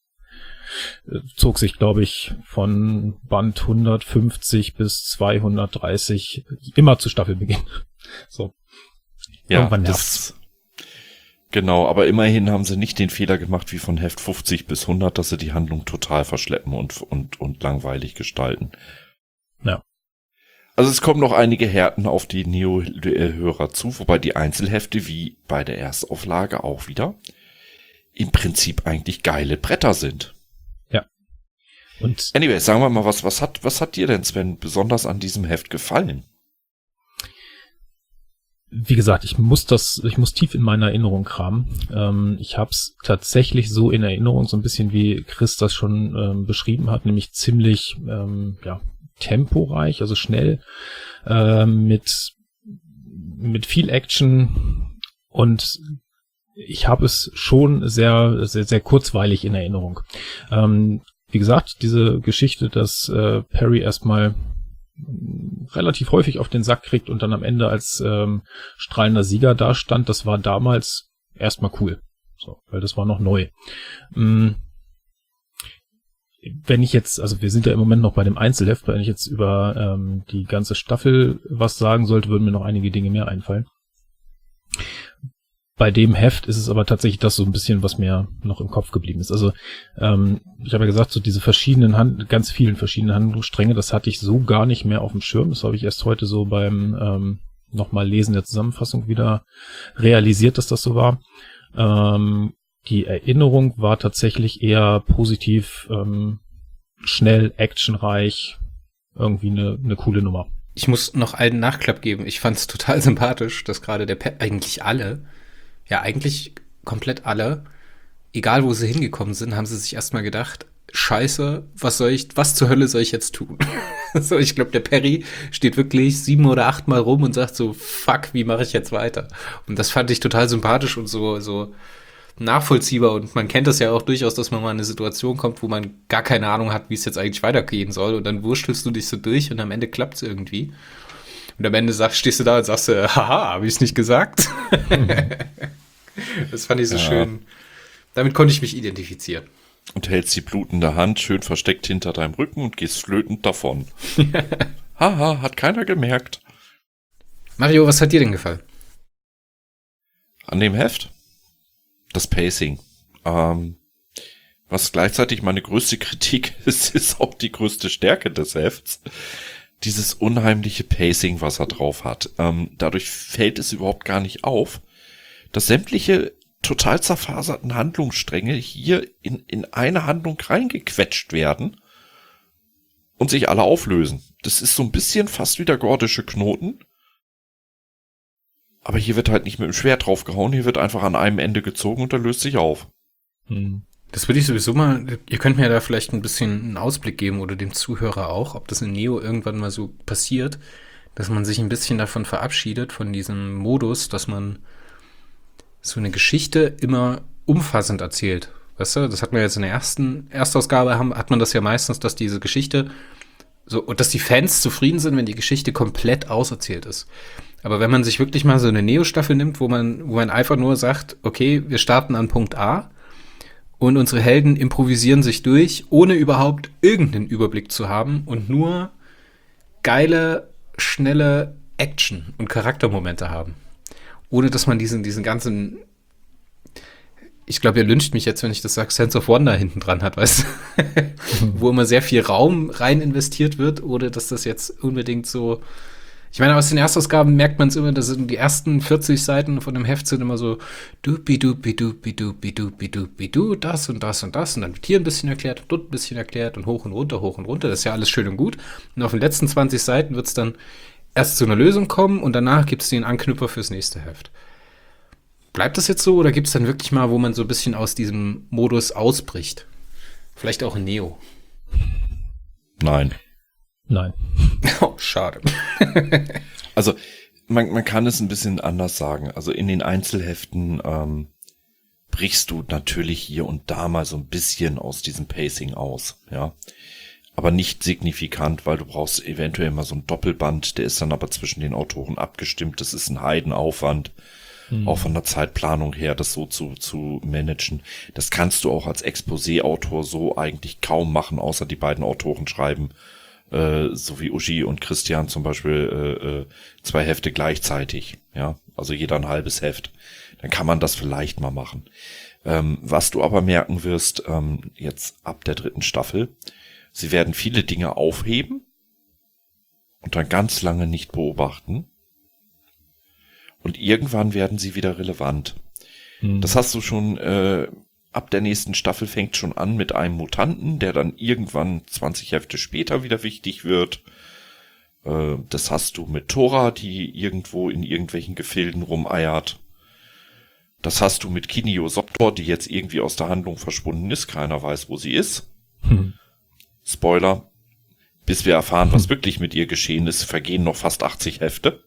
zog sich, glaube ich, von Band 150 bis 230 immer zu Staffelbeginn. So. Ja, irgendwann nervt's. Genau, aber immerhin haben sie nicht den Fehler gemacht wie von Heft 50 bis 100, dass sie die Handlung total verschleppen und langweilig gestalten. Ja. Also es kommen noch einige Härten auf die Neo-Hörer zu, wobei die Einzelhefte wie bei der Erstauflage auch wieder im Prinzip eigentlich geile Bretter sind. Ja. Und anyway, sagen wir mal, was hat dir denn, Sven, besonders an diesem Heft gefallen? wie gesagt, ich muss tief in meiner Erinnerung kramen. Ich habe es tatsächlich so in Erinnerung, so ein bisschen wie Chris das schon beschrieben hat, nämlich ziemlich temporeich, also schnell, mit viel Action, und ich habe es schon sehr, sehr, sehr kurzweilig in Erinnerung. Wie gesagt, diese Geschichte, dass Perry erstmal relativ häufig auf den Sack kriegt und dann am Ende als strahlender Sieger dastand, das war damals erstmal cool. So, weil das war noch neu. Wenn ich jetzt, also wir sind ja im Moment noch bei dem Einzelheft, wenn ich jetzt über die ganze Staffel was sagen sollte, würden mir noch einige Dinge mehr einfallen. Bei dem Heft ist es aber tatsächlich das so ein bisschen, was mir noch im Kopf geblieben ist. Also ich habe ja gesagt, so diese ganz vielen verschiedenen Handlungsstränge, das hatte ich so gar nicht mehr auf dem Schirm. Das habe ich erst heute so beim nochmal Lesen der Zusammenfassung wieder realisiert, dass das so war. Die Erinnerung war tatsächlich eher positiv, schnell, actionreich, irgendwie eine coole Nummer. Ich muss noch einen Nachklapp geben. Ich fand es total sympathisch, dass gerade eigentlich komplett alle, egal wo sie hingekommen sind, haben sie sich erstmal gedacht, Scheiße, was zur Hölle soll ich jetzt tun? So, ich glaube, der Perry steht wirklich 7 oder 8 Mal rum und sagt so, fuck, wie mache ich jetzt weiter? Und das fand ich total sympathisch und so nachvollziehbar, und man kennt das ja auch durchaus, dass man mal in eine Situation kommt, wo man gar keine Ahnung hat, wie es jetzt eigentlich weitergehen soll, und dann wurstelst du dich so durch und am Ende klappt es irgendwie. Und am Ende stehst du da und sagst, haha, habe ich es nicht gesagt? Das fand ich so schön. Damit konnte ich mich identifizieren. Und hältst die blutende Hand schön versteckt hinter deinem Rücken und gehst flötend davon. Haha, hat keiner gemerkt. Mario, was hat dir denn gefallen? An dem Heft? Das Pacing. Was gleichzeitig meine größte Kritik ist auch die größte Stärke des Hefts. Dieses unheimliche Pacing, was er drauf hat. Dadurch fällt es überhaupt gar nicht auf, dass sämtliche total zerfaserten Handlungsstränge hier in eine Handlung reingequetscht werden und sich alle auflösen. Das ist so ein bisschen fast wie der gordische Knoten. Aber hier wird halt nicht mit dem Schwert draufgehauen, hier wird einfach an einem Ende gezogen und er löst sich auf. Das würde ich sowieso mal, ihr könnt mir da vielleicht ein bisschen einen Ausblick geben oder dem Zuhörer auch, ob das in Neo irgendwann mal so passiert, dass man sich ein bisschen davon verabschiedet, von diesem Modus, dass man so eine Geschichte immer umfassend erzählt. Weißt du, das hat man jetzt in der Erstausgabe, hat man das ja meistens, dass diese Geschichte so, und dass die Fans zufrieden sind, wenn die Geschichte komplett auserzählt ist. Aber wenn man sich wirklich mal so eine Neo-Staffel nimmt, wo man einfach nur sagt, okay, wir starten an Punkt A und unsere Helden improvisieren sich durch, ohne überhaupt irgendeinen Überblick zu haben und nur geile, schnelle Action und Charaktermomente haben. Ohne dass man diesen ganzen, ich glaube, ihr lyncht mich jetzt, wenn ich das sage, Sense of Wonder hinten dran hat, weißt du? Wo immer sehr viel Raum rein investiert wird, ohne dass das jetzt unbedingt so. Ich meine, aus den Erstausgaben merkt man es immer, dass die ersten 40 Seiten von dem Heft sind immer so du, das und das und das. Und dann wird hier ein bisschen erklärt, dort ein bisschen erklärt und hoch und runter, hoch und runter. Das ist ja alles schön und gut. Und auf den letzten 20 Seiten wird es dann erst zu einer Lösung kommen und danach gibt es den Anknüpfer fürs nächste Heft. Bleibt das jetzt so oder gibt es dann wirklich mal, wo man so ein bisschen aus diesem Modus ausbricht? Vielleicht auch in Neo. Nein. Oh, schade. Also man kann es ein bisschen anders sagen. Also in den Einzelheften brichst du natürlich hier und da mal so ein bisschen aus diesem Pacing aus, ja. Aber nicht signifikant, weil du brauchst eventuell mal so ein Doppelband, der ist dann aber zwischen den Autoren abgestimmt. Das ist ein Heidenaufwand, auch von der Zeitplanung her, das so zu managen. Das kannst du auch als Exposé-Autor so eigentlich kaum machen, außer die beiden Autoren schreiben, so wie Uschi und Christian zum Beispiel 2 Hefte gleichzeitig, ja, also jeder ein halbes Heft. Dann kann man das vielleicht mal machen. Was du aber merken wirst, jetzt ab der 3. Staffel, sie werden viele Dinge aufheben und dann ganz lange nicht beobachten. Und irgendwann werden sie wieder relevant. Das hast du schon, ab der nächsten Staffel fängt schon an mit einem Mutanten, der dann irgendwann 20 Hefte später wieder wichtig wird. Das hast du mit Tora, die irgendwo in irgendwelchen Gefilden rumeiert. Das hast du mit Kinio Soptor, die jetzt irgendwie aus der Handlung verschwunden ist. Keiner weiß, wo sie ist. Spoiler. Bis wir erfahren, was wirklich mit ihr geschehen ist, vergehen noch fast 80 Hefte.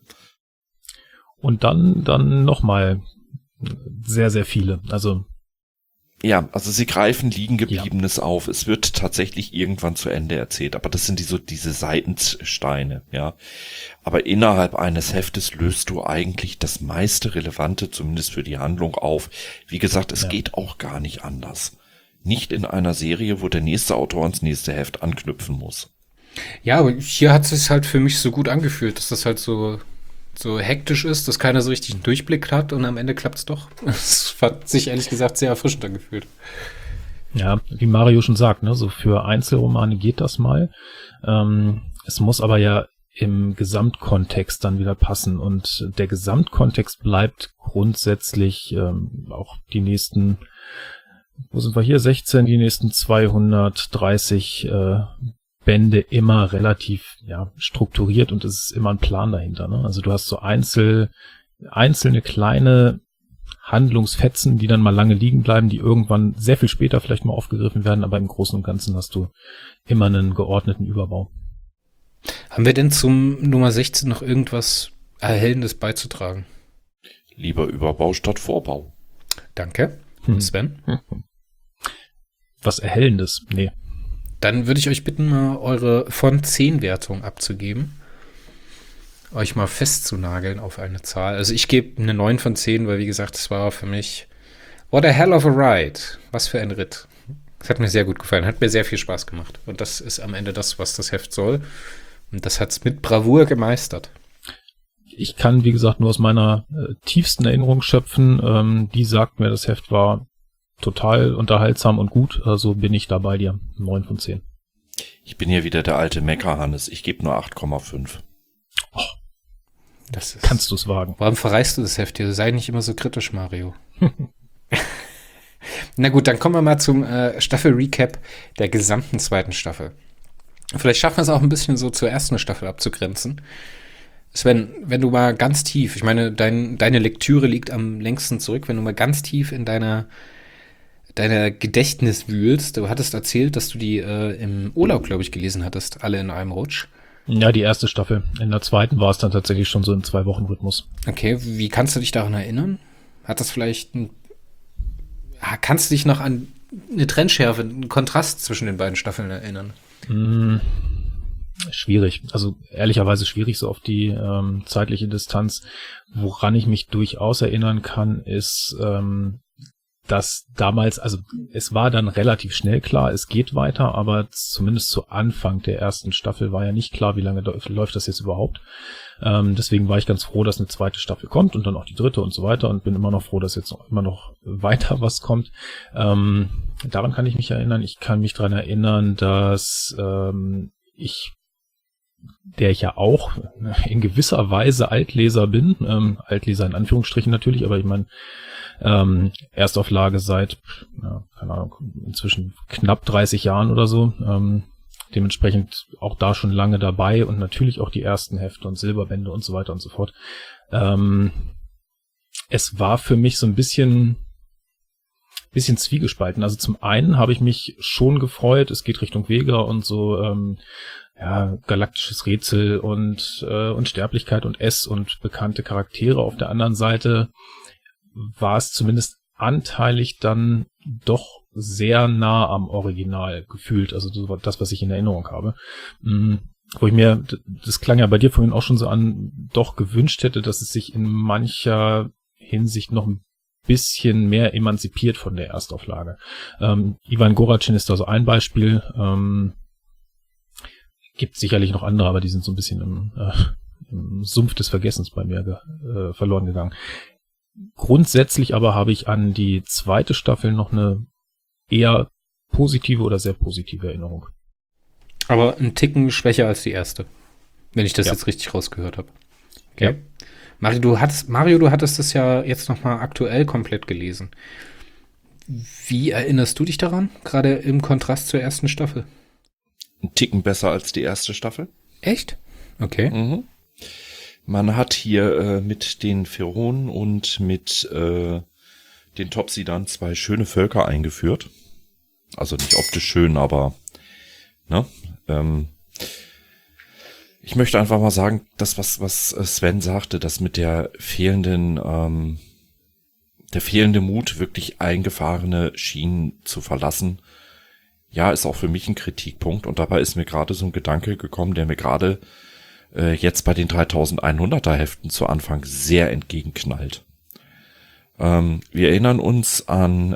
Und dann nochmal sehr, sehr viele. Also ja, also sie greifen Liegengebliebenes auf. Es wird tatsächlich irgendwann zu Ende erzählt, aber das sind diese Seitensteine, ja. Aber innerhalb eines Heftes löst du eigentlich das meiste Relevante, zumindest für die Handlung, auf. Wie gesagt, es geht auch gar nicht anders. Nicht in einer Serie, wo der nächste Autor ans nächste Heft anknüpfen muss. Ja, aber hier hat es sich halt für mich so gut angefühlt, dass das halt so hektisch ist, dass keiner so richtig einen Durchblick hat und am Ende klappt es doch. Es hat sich ehrlich gesagt sehr erfrischend angefühlt. Ja, wie Mario schon sagt, ne, so für Einzelromane geht das mal. Es muss aber ja im Gesamtkontext dann wieder passen und der Gesamtkontext bleibt grundsätzlich auch die nächsten, wo sind wir hier, 16, die nächsten 230 Bände immer relativ strukturiert und es ist immer ein Plan dahinter. Ne? Also du hast so einzelne kleine Handlungsfetzen, die dann mal lange liegen bleiben, die irgendwann sehr viel später vielleicht mal aufgegriffen werden, aber im Großen und Ganzen hast du immer einen geordneten Überbau. Haben wir denn zum Nummer 16 noch irgendwas Erhellendes beizutragen? Lieber Überbau statt Vorbau. Danke. Sven? Was Erhellendes? Nee. Dann würde ich euch bitten, mal eure von 10 Wertung abzugeben. Euch mal festzunageln auf eine Zahl. Also ich gebe eine 9 von 10, weil wie gesagt, es war für mich what a hell of a ride. Was für ein Ritt. Es hat mir sehr gut gefallen, hat mir sehr viel Spaß gemacht. Und das ist am Ende das, was das Heft soll. Und das hat es mit Bravour gemeistert. Ich kann, wie gesagt, nur aus meiner tiefsten Erinnerung schöpfen. Die sagt mir, das Heft war total unterhaltsam und gut, also bin ich da bei dir. 9 von 10. Ich bin hier wieder der alte Mecker-Hannes. Ich gebe nur 8,5. Oh, kannst du es wagen? Warum verreißt du das Heft hier? Sei nicht immer so kritisch, Mario. Na gut, dann kommen wir mal zum Staffel-Recap der gesamten zweiten Staffel. Vielleicht schaffen wir es auch ein bisschen so zur ersten Staffel abzugrenzen. Sven, wenn du mal ganz tief, ich meine, deine Lektüre liegt am längsten zurück, wenn du mal ganz tief in deiner Gedächtnis wühlst. Du hattest erzählt, dass du die im Urlaub, glaube ich, gelesen hattest, alle in einem Rutsch. Ja, die erste Staffel. In der zweiten war es dann tatsächlich schon so im 2-Wochen-Rhythmus. Okay, wie kannst du dich daran erinnern? Hat das vielleicht kannst du dich noch an eine Trennschärfe, einen Kontrast zwischen den beiden Staffeln erinnern? Schwierig. Also ehrlicherweise schwierig so auf die zeitliche Distanz. Woran ich mich durchaus erinnern kann, ist, dass damals, also es war dann relativ schnell klar, es geht weiter, aber zumindest zu Anfang der ersten Staffel war ja nicht klar, wie lange läuft das jetzt überhaupt. Deswegen war ich ganz froh, dass eine zweite Staffel kommt und dann auch die dritte und so weiter und bin immer noch froh, dass jetzt immer noch weiter was kommt. Daran kann ich mich erinnern. Ich kann mich daran erinnern, dass der ich ja auch in gewisser Weise Altleser bin, Altleser in Anführungsstrichen natürlich, aber ich meine, Erstauflage seit, keine Ahnung, inzwischen knapp 30 Jahren oder so, dementsprechend auch da schon lange dabei und natürlich auch die ersten Hefte und Silberbände und so weiter und so fort. Es war für mich so ein bisschen zwiegespalten. Also zum einen habe ich mich schon gefreut, es geht Richtung Vega und so, galaktisches Rätsel und Unsterblichkeit und S und bekannte Charaktere. Auf der anderen Seite war es zumindest anteilig dann doch sehr nah am Original gefühlt, also das, was ich in Erinnerung habe. Wo ich mir, das klang ja bei dir vorhin auch schon so an, doch gewünscht hätte, dass es sich in mancher Hinsicht noch ein bisschen mehr emanzipiert von der Erstauflage. Ivan Goratschin ist da so ein Beispiel, gibt sicherlich noch andere, aber die sind so ein bisschen im Sumpf des Vergessens bei mir verloren gegangen. Grundsätzlich aber habe ich an die zweite Staffel noch eine eher positive oder sehr positive Erinnerung. Aber ein Ticken schwächer als die erste, wenn ich das jetzt richtig rausgehört habe. Okay. Ja. Mario, du hattest das ja jetzt nochmal aktuell komplett gelesen. Wie erinnerst du dich daran, gerade im Kontrast zur ersten Staffel? Ein Ticken besser als die erste Staffel. Echt? Okay. Mhm. Man hat hier mit den Feronen und mit den Topsidern 2 schöne Völker eingeführt. Also nicht optisch schön, aber ne? Ich möchte einfach mal sagen, das, was Sven sagte, das mit der fehlende Mut, wirklich eingefahrene Schienen zu verlassen, ja, ist auch für mich ein Kritikpunkt. Und dabei ist mir gerade so ein Gedanke gekommen, der mir gerade jetzt bei den 3100er Heften zu Anfang sehr entgegenknallt. Wir erinnern uns an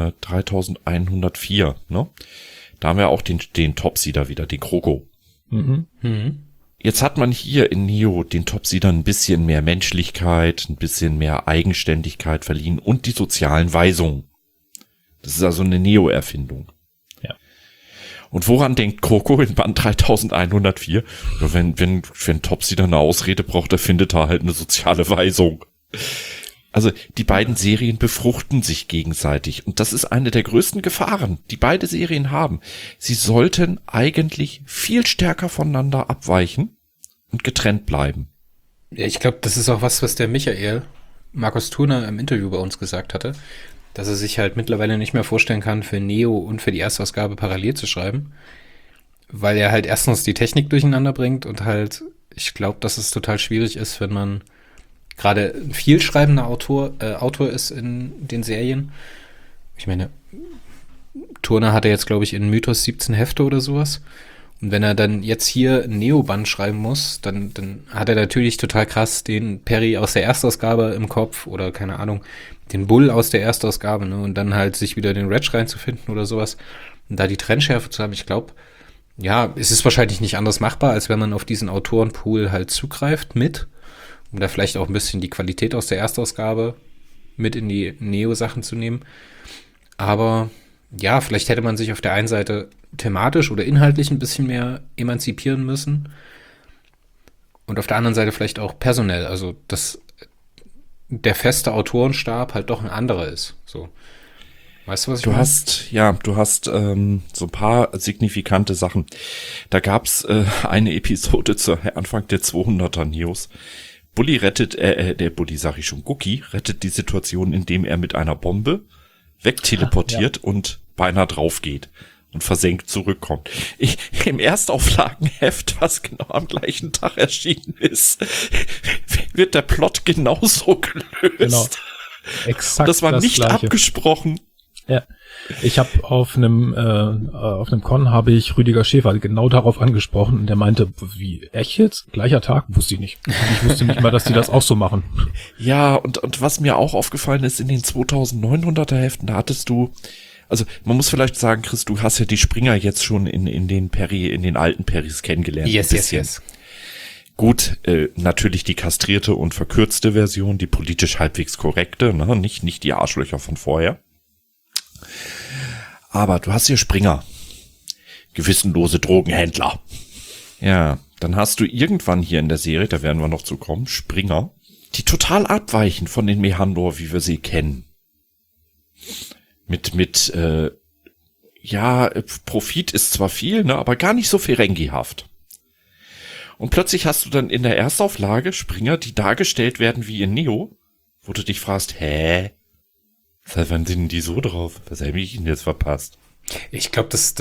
3104, ne? Da haben wir auch den Topsider wieder, den Kroko. Mhm. Jetzt hat man hier in Neo den Topsidern ein bisschen mehr Menschlichkeit, ein bisschen mehr Eigenständigkeit verliehen und die sozialen Weisungen. Das ist also eine Neo-Erfindung. Ja. Und woran denkt Kroko in Band 3104? Ja, wenn Topsider eine Ausrede braucht, der findet da halt eine soziale Weisung. Also die beiden Serien befruchten sich gegenseitig und das ist eine der größten Gefahren, die beide Serien haben. Sie sollten eigentlich viel stärker voneinander abweichen und getrennt bleiben. Ja, ich glaube, das ist auch was der Markus Turner im Interview bei uns gesagt hatte, dass er sich halt mittlerweile nicht mehr vorstellen kann, für Neo und für die Erstausgabe parallel zu schreiben, weil er halt erstens die Technik durcheinander bringt und halt, ich glaube, dass es total schwierig ist, wenn man gerade ein viel schreibender Autor ist in den Serien. Ich meine, Turner hatte jetzt, glaube ich, in Mythos 17 Hefte oder sowas. Und wenn er dann jetzt hier ein Neo-Band schreiben muss, dann hat er natürlich total krass den Perry aus der Erstausgabe im Kopf oder, keine Ahnung, den Bull aus der Erstausgabe, ne? Und dann halt sich wieder den Reg reinzufinden oder sowas. Und da die Trennschärfe zu haben, ich glaube, ja, es ist wahrscheinlich nicht anders machbar, als wenn man auf diesen Autorenpool halt zugreift um da vielleicht auch ein bisschen die Qualität aus der Erstausgabe mit in die Neo-Sachen zu nehmen. Aber ja, vielleicht hätte man sich auf der einen Seite thematisch oder inhaltlich ein bisschen mehr emanzipieren müssen. Und auf der anderen Seite vielleicht auch personell. Also, dass der feste Autorenstab halt doch ein anderer ist. So. Weißt du, was ich Du meine? hast so ein paar signifikante Sachen. Da gab's eine Episode zu Anfang der 200er News. Bully Gucki rettet die Situation, indem er mit einer Bombe wegteleportiert und beinahe drauf geht und versenkt zurückkommt. Im Erstauflagenheft, was genau am gleichen Tag erschienen ist, wird der Plot genauso gelöst. Genau. Exakt Das war nicht Gleiche. Abgesprochen. Ja. Ich habe auf einem Con habe ich Rüdiger Schäfer genau darauf angesprochen und der meinte, wie, echt jetzt? Gleicher Tag? Wusste ich nicht. Ich wusste nicht mal, dass die das auch so machen. Ja, und was mir auch aufgefallen ist, in den 2900er Heften, da hattest du, also man muss vielleicht sagen, Chris, du hast ja die Springer jetzt schon in den alten Perrys kennengelernt. Yes. Gut, natürlich die kastrierte und verkürzte Version, die politisch halbwegs korrekte, ne? Nicht die Arschlöcher von vorher. Aber du hast hier Springer. Gewissenlose Drogenhändler. Ja, dann hast du irgendwann hier in der Serie, da werden wir noch zu kommen, Springer, die total abweichen von den Mehandor, wie wir sie kennen. Profit ist zwar viel, ne, aber gar nicht so Ferengi-haft. Und plötzlich hast du dann in der Erstauflage Springer, die dargestellt werden wie in Neo, wo du dich fragst, seit wann sind die so drauf? Was habe ich ihnen jetzt verpasst? Ich glaube, das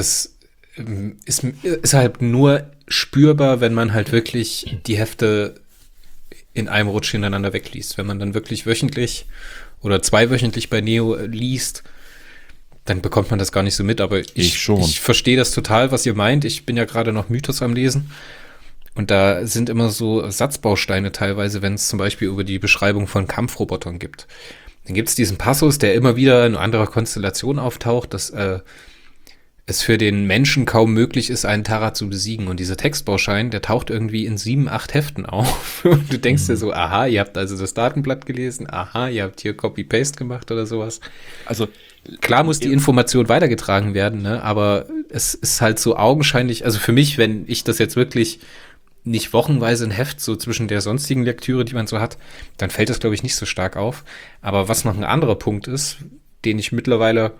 ist halt nur spürbar, wenn man halt wirklich die Hefte in einem Rutsch hintereinander wegliest. Wenn man dann wirklich wöchentlich oder zweiwöchentlich bei Neo liest, dann bekommt man das gar nicht so mit. Aber ich verstehe das total, was ihr meint. Ich bin ja gerade noch Mythos am Lesen. Und da sind immer so Satzbausteine teilweise, wenn es zum Beispiel über die Beschreibung von Kampfrobotern gibt. Dann gibt es diesen Passus, der immer wieder in anderer Konstellation auftaucht, dass es für den Menschen kaum möglich ist, einen Tara zu besiegen. Und dieser Textbaustein, der taucht irgendwie in 7, 8 Heften auf. Und du denkst dir so, aha, ihr habt also das Datenblatt gelesen, aha, ihr habt hier Copy-Paste gemacht oder sowas. Also klar muss die Information weitergetragen werden, ne? Aber es ist halt so augenscheinlich, also für mich, wenn ich das jetzt wirklich nicht wochenweise ein Heft so zwischen der sonstigen Lektüre, die man so hat, dann fällt das, glaube ich, nicht so stark auf. Aber was noch ein anderer Punkt ist, den ich mittlerweile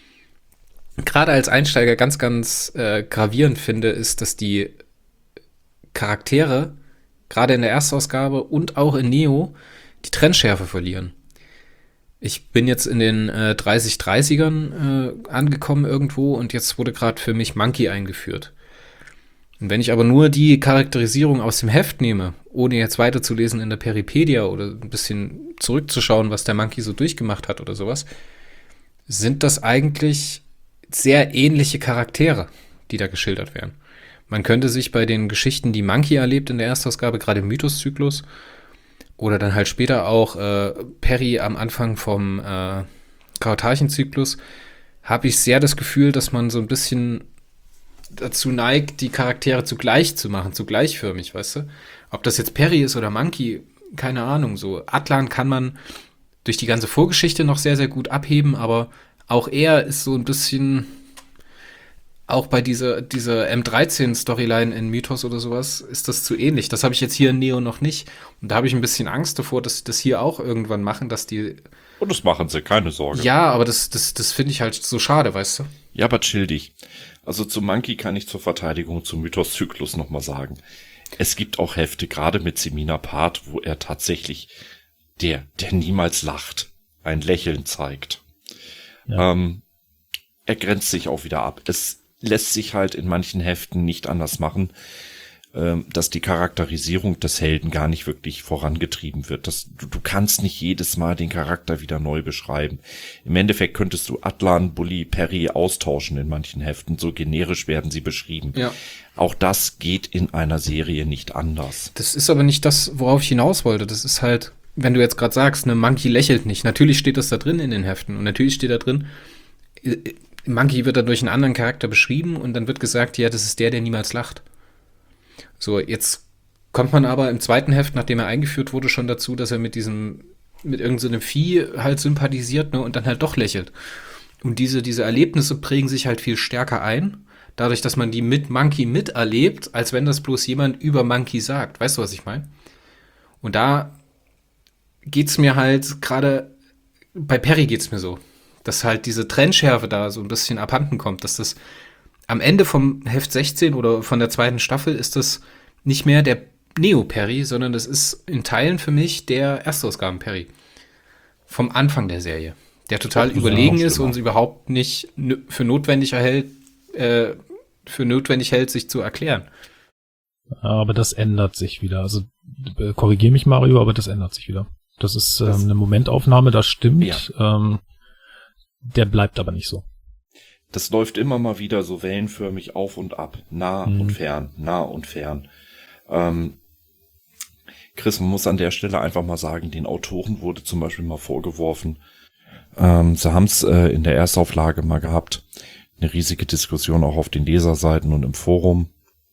gerade als Einsteiger ganz, ganz gravierend finde, ist, dass die Charaktere gerade in der Erstausgabe und auch in Neo die Trennschärfe verlieren. Ich bin jetzt in den 30-30ern angekommen irgendwo und jetzt wurde gerade für mich Monkey eingeführt. Und wenn ich aber nur die Charakterisierung aus dem Heft nehme, ohne jetzt weiterzulesen in der Peripedia oder ein bisschen zurückzuschauen, was der Monkey so durchgemacht hat oder sowas, sind das eigentlich sehr ähnliche Charaktere, die da geschildert werden. Man könnte sich bei den Geschichten, die Monkey erlebt in der Erstausgabe, gerade im Mythos-Zyklus, oder dann halt später auch Perry am Anfang vom Kautarchen-Zyklus, habe ich sehr das Gefühl, dass man so ein bisschen dazu neigt, die Charaktere zugleich zu machen, zu gleichförmig, weißt du? Ob das jetzt Perry ist oder Monkey, keine Ahnung, so. Atlan kann man durch die ganze Vorgeschichte noch sehr, sehr gut abheben, aber auch er ist so ein bisschen, auch bei dieser M13-Storyline in Mythos oder sowas, ist das zu ähnlich. Das habe ich jetzt hier in Neo noch nicht. Und da habe ich ein bisschen Angst davor, dass sie das hier auch irgendwann machen, dass die... Und das machen sie, keine Sorge. Ja, aber das finde ich halt so schade, weißt du? Ja, aber chill dich. Also zu Monkey kann ich zur Verteidigung zum Mythos-Zyklus nochmal sagen. Es gibt auch Hefte, gerade mit Semina Part, wo er tatsächlich, der niemals lacht, ein Lächeln zeigt. Ja. Er grenzt sich auch wieder ab. Es lässt sich halt in manchen Heften nicht anders machen, dass die Charakterisierung des Helden gar nicht wirklich vorangetrieben wird. Du kannst nicht jedes Mal den Charakter wieder neu beschreiben. Im Endeffekt könntest du Atlan, Bully, Perry austauschen in manchen Heften. So generisch werden sie beschrieben. Ja. Auch das geht in einer Serie nicht anders. Das ist aber nicht das, worauf ich hinaus wollte. Das ist halt, wenn du jetzt gerade sagst, ne, Monkey lächelt nicht. Natürlich steht das da drin in den Heften. Und natürlich steht da drin, Monkey wird dann durch einen anderen Charakter beschrieben und dann wird gesagt, ja, das ist der niemals lacht. So, jetzt kommt man aber im zweiten Heft, nachdem er eingeführt wurde, schon dazu, dass er mit irgendeinem Vieh halt sympathisiert, ne, und dann halt doch lächelt. Und diese Erlebnisse prägen sich halt viel stärker ein, dadurch, dass man die mit Monkey miterlebt, als wenn das bloß jemand über Monkey sagt. Weißt du, was ich meine? Und da geht's mir halt gerade, bei Perry geht's mir so. dass halt diese Trennschärfe da so ein bisschen abhanden kommt, dass das am Ende vom Heft 16 oder von der zweiten Staffel ist das nicht mehr der Neo-Perry, sondern das ist in Teilen für mich der Erstausgaben-Perry. Vom Anfang der Serie. Der total überlegen ist und überhaupt nicht für notwendig hält, sich zu erklären. Aber das ändert sich wieder. Also korrigier mich, Mario, aber das ändert sich wieder. Das ist eine Momentaufnahme, das stimmt. Ja. Der bleibt aber nicht so. Das läuft immer mal wieder so wellenförmig auf und ab. Nah und fern, nah und fern. Chris, man muss an der Stelle einfach mal sagen, den Autoren wurde zum Beispiel mal vorgeworfen, sie haben es in der Erstauflage mal gehabt, eine riesige Diskussion auch auf den Leserseiten und im Forum,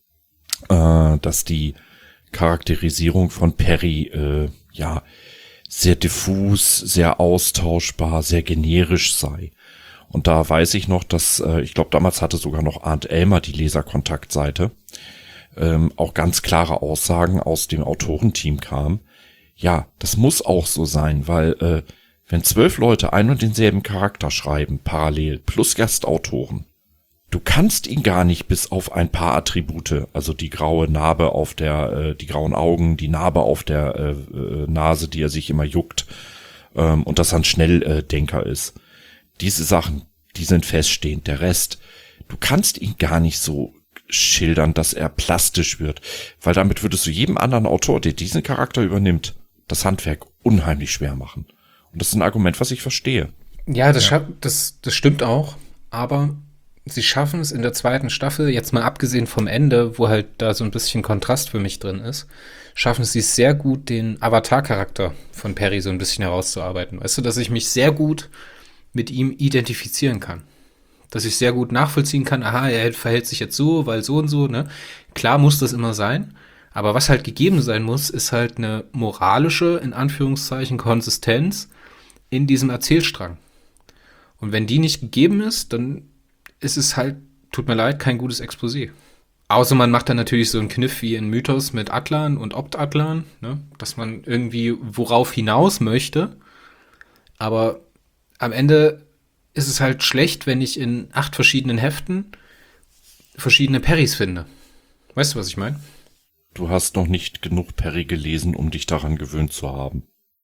dass die Charakterisierung von Perry sehr diffus, sehr austauschbar, sehr generisch sei. Und da weiß ich noch, dass, ich glaube, damals hatte sogar noch Arndt Elmer die Leserkontaktseite, auch ganz klare Aussagen aus dem Autorenteam kamen. Ja, das muss auch so sein, weil wenn 12 Leute ein und denselben Charakter schreiben, parallel, plus Gastautoren, du kannst ihn gar nicht bis auf ein paar Attribute, also die graue Narbe auf der, die grauen Augen, die Narbe auf der Nase, die er sich immer juckt, und dass er ein Schnelldenker ist. Diese Sachen, die sind feststehend. Der Rest, du kannst ihn gar nicht so schildern, dass er plastisch wird, weil damit würdest du jedem anderen Autor, der diesen Charakter übernimmt, das Handwerk unheimlich schwer machen. Und das ist ein Argument, was ich verstehe. Ja, das stimmt auch, aber sie schaffen es in der zweiten Staffel, jetzt mal abgesehen vom Ende, wo halt da so ein bisschen Kontrast für mich drin ist, schaffen sie es sehr gut, den Avatar-Charakter von Perry so ein bisschen herauszuarbeiten. Weißt du, dass ich mich sehr gut mit ihm identifizieren kann. Dass ich sehr gut nachvollziehen kann, aha, er verhält sich jetzt so, weil so und so, ne? Klar muss das immer sein, aber was halt gegeben sein muss, ist halt eine moralische, in Anführungszeichen, Konsistenz in diesem Erzählstrang. Und wenn die nicht gegeben ist, dann ist es halt, tut mir leid, kein gutes Exposé. Außer man macht dann natürlich so einen Kniff wie in Mythos mit Atlan und Opt-Atlan, ne? Dass man irgendwie worauf hinaus möchte, aber am Ende ist es halt schlecht, wenn ich in 8 verschiedenen Heften verschiedene Perrys finde. Weißt du, was ich meine? Du hast noch nicht genug Perry gelesen, um dich daran gewöhnt zu haben.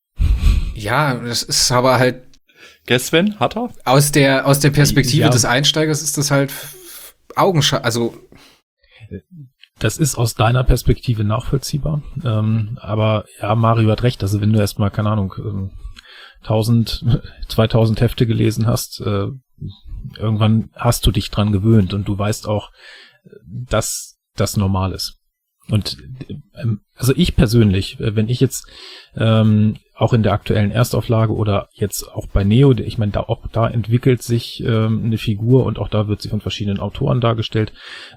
Ja, das ist aber halt Sven, hat er? Aus der Perspektive des Einsteigers ist das halt also das ist aus deiner Perspektive nachvollziehbar. Aber ja, Mario hat recht. Also wenn du erstmal, keine Ahnung, 2000 Hefte gelesen hast, irgendwann hast du dich dran gewöhnt und du weißt auch, dass das normal ist. Und also ich persönlich, wenn ich jetzt auch in der aktuellen Erstauflage oder jetzt auch bei Neo, ich meine, da entwickelt sich eine Figur und auch da wird sie von verschiedenen Autoren dargestellt.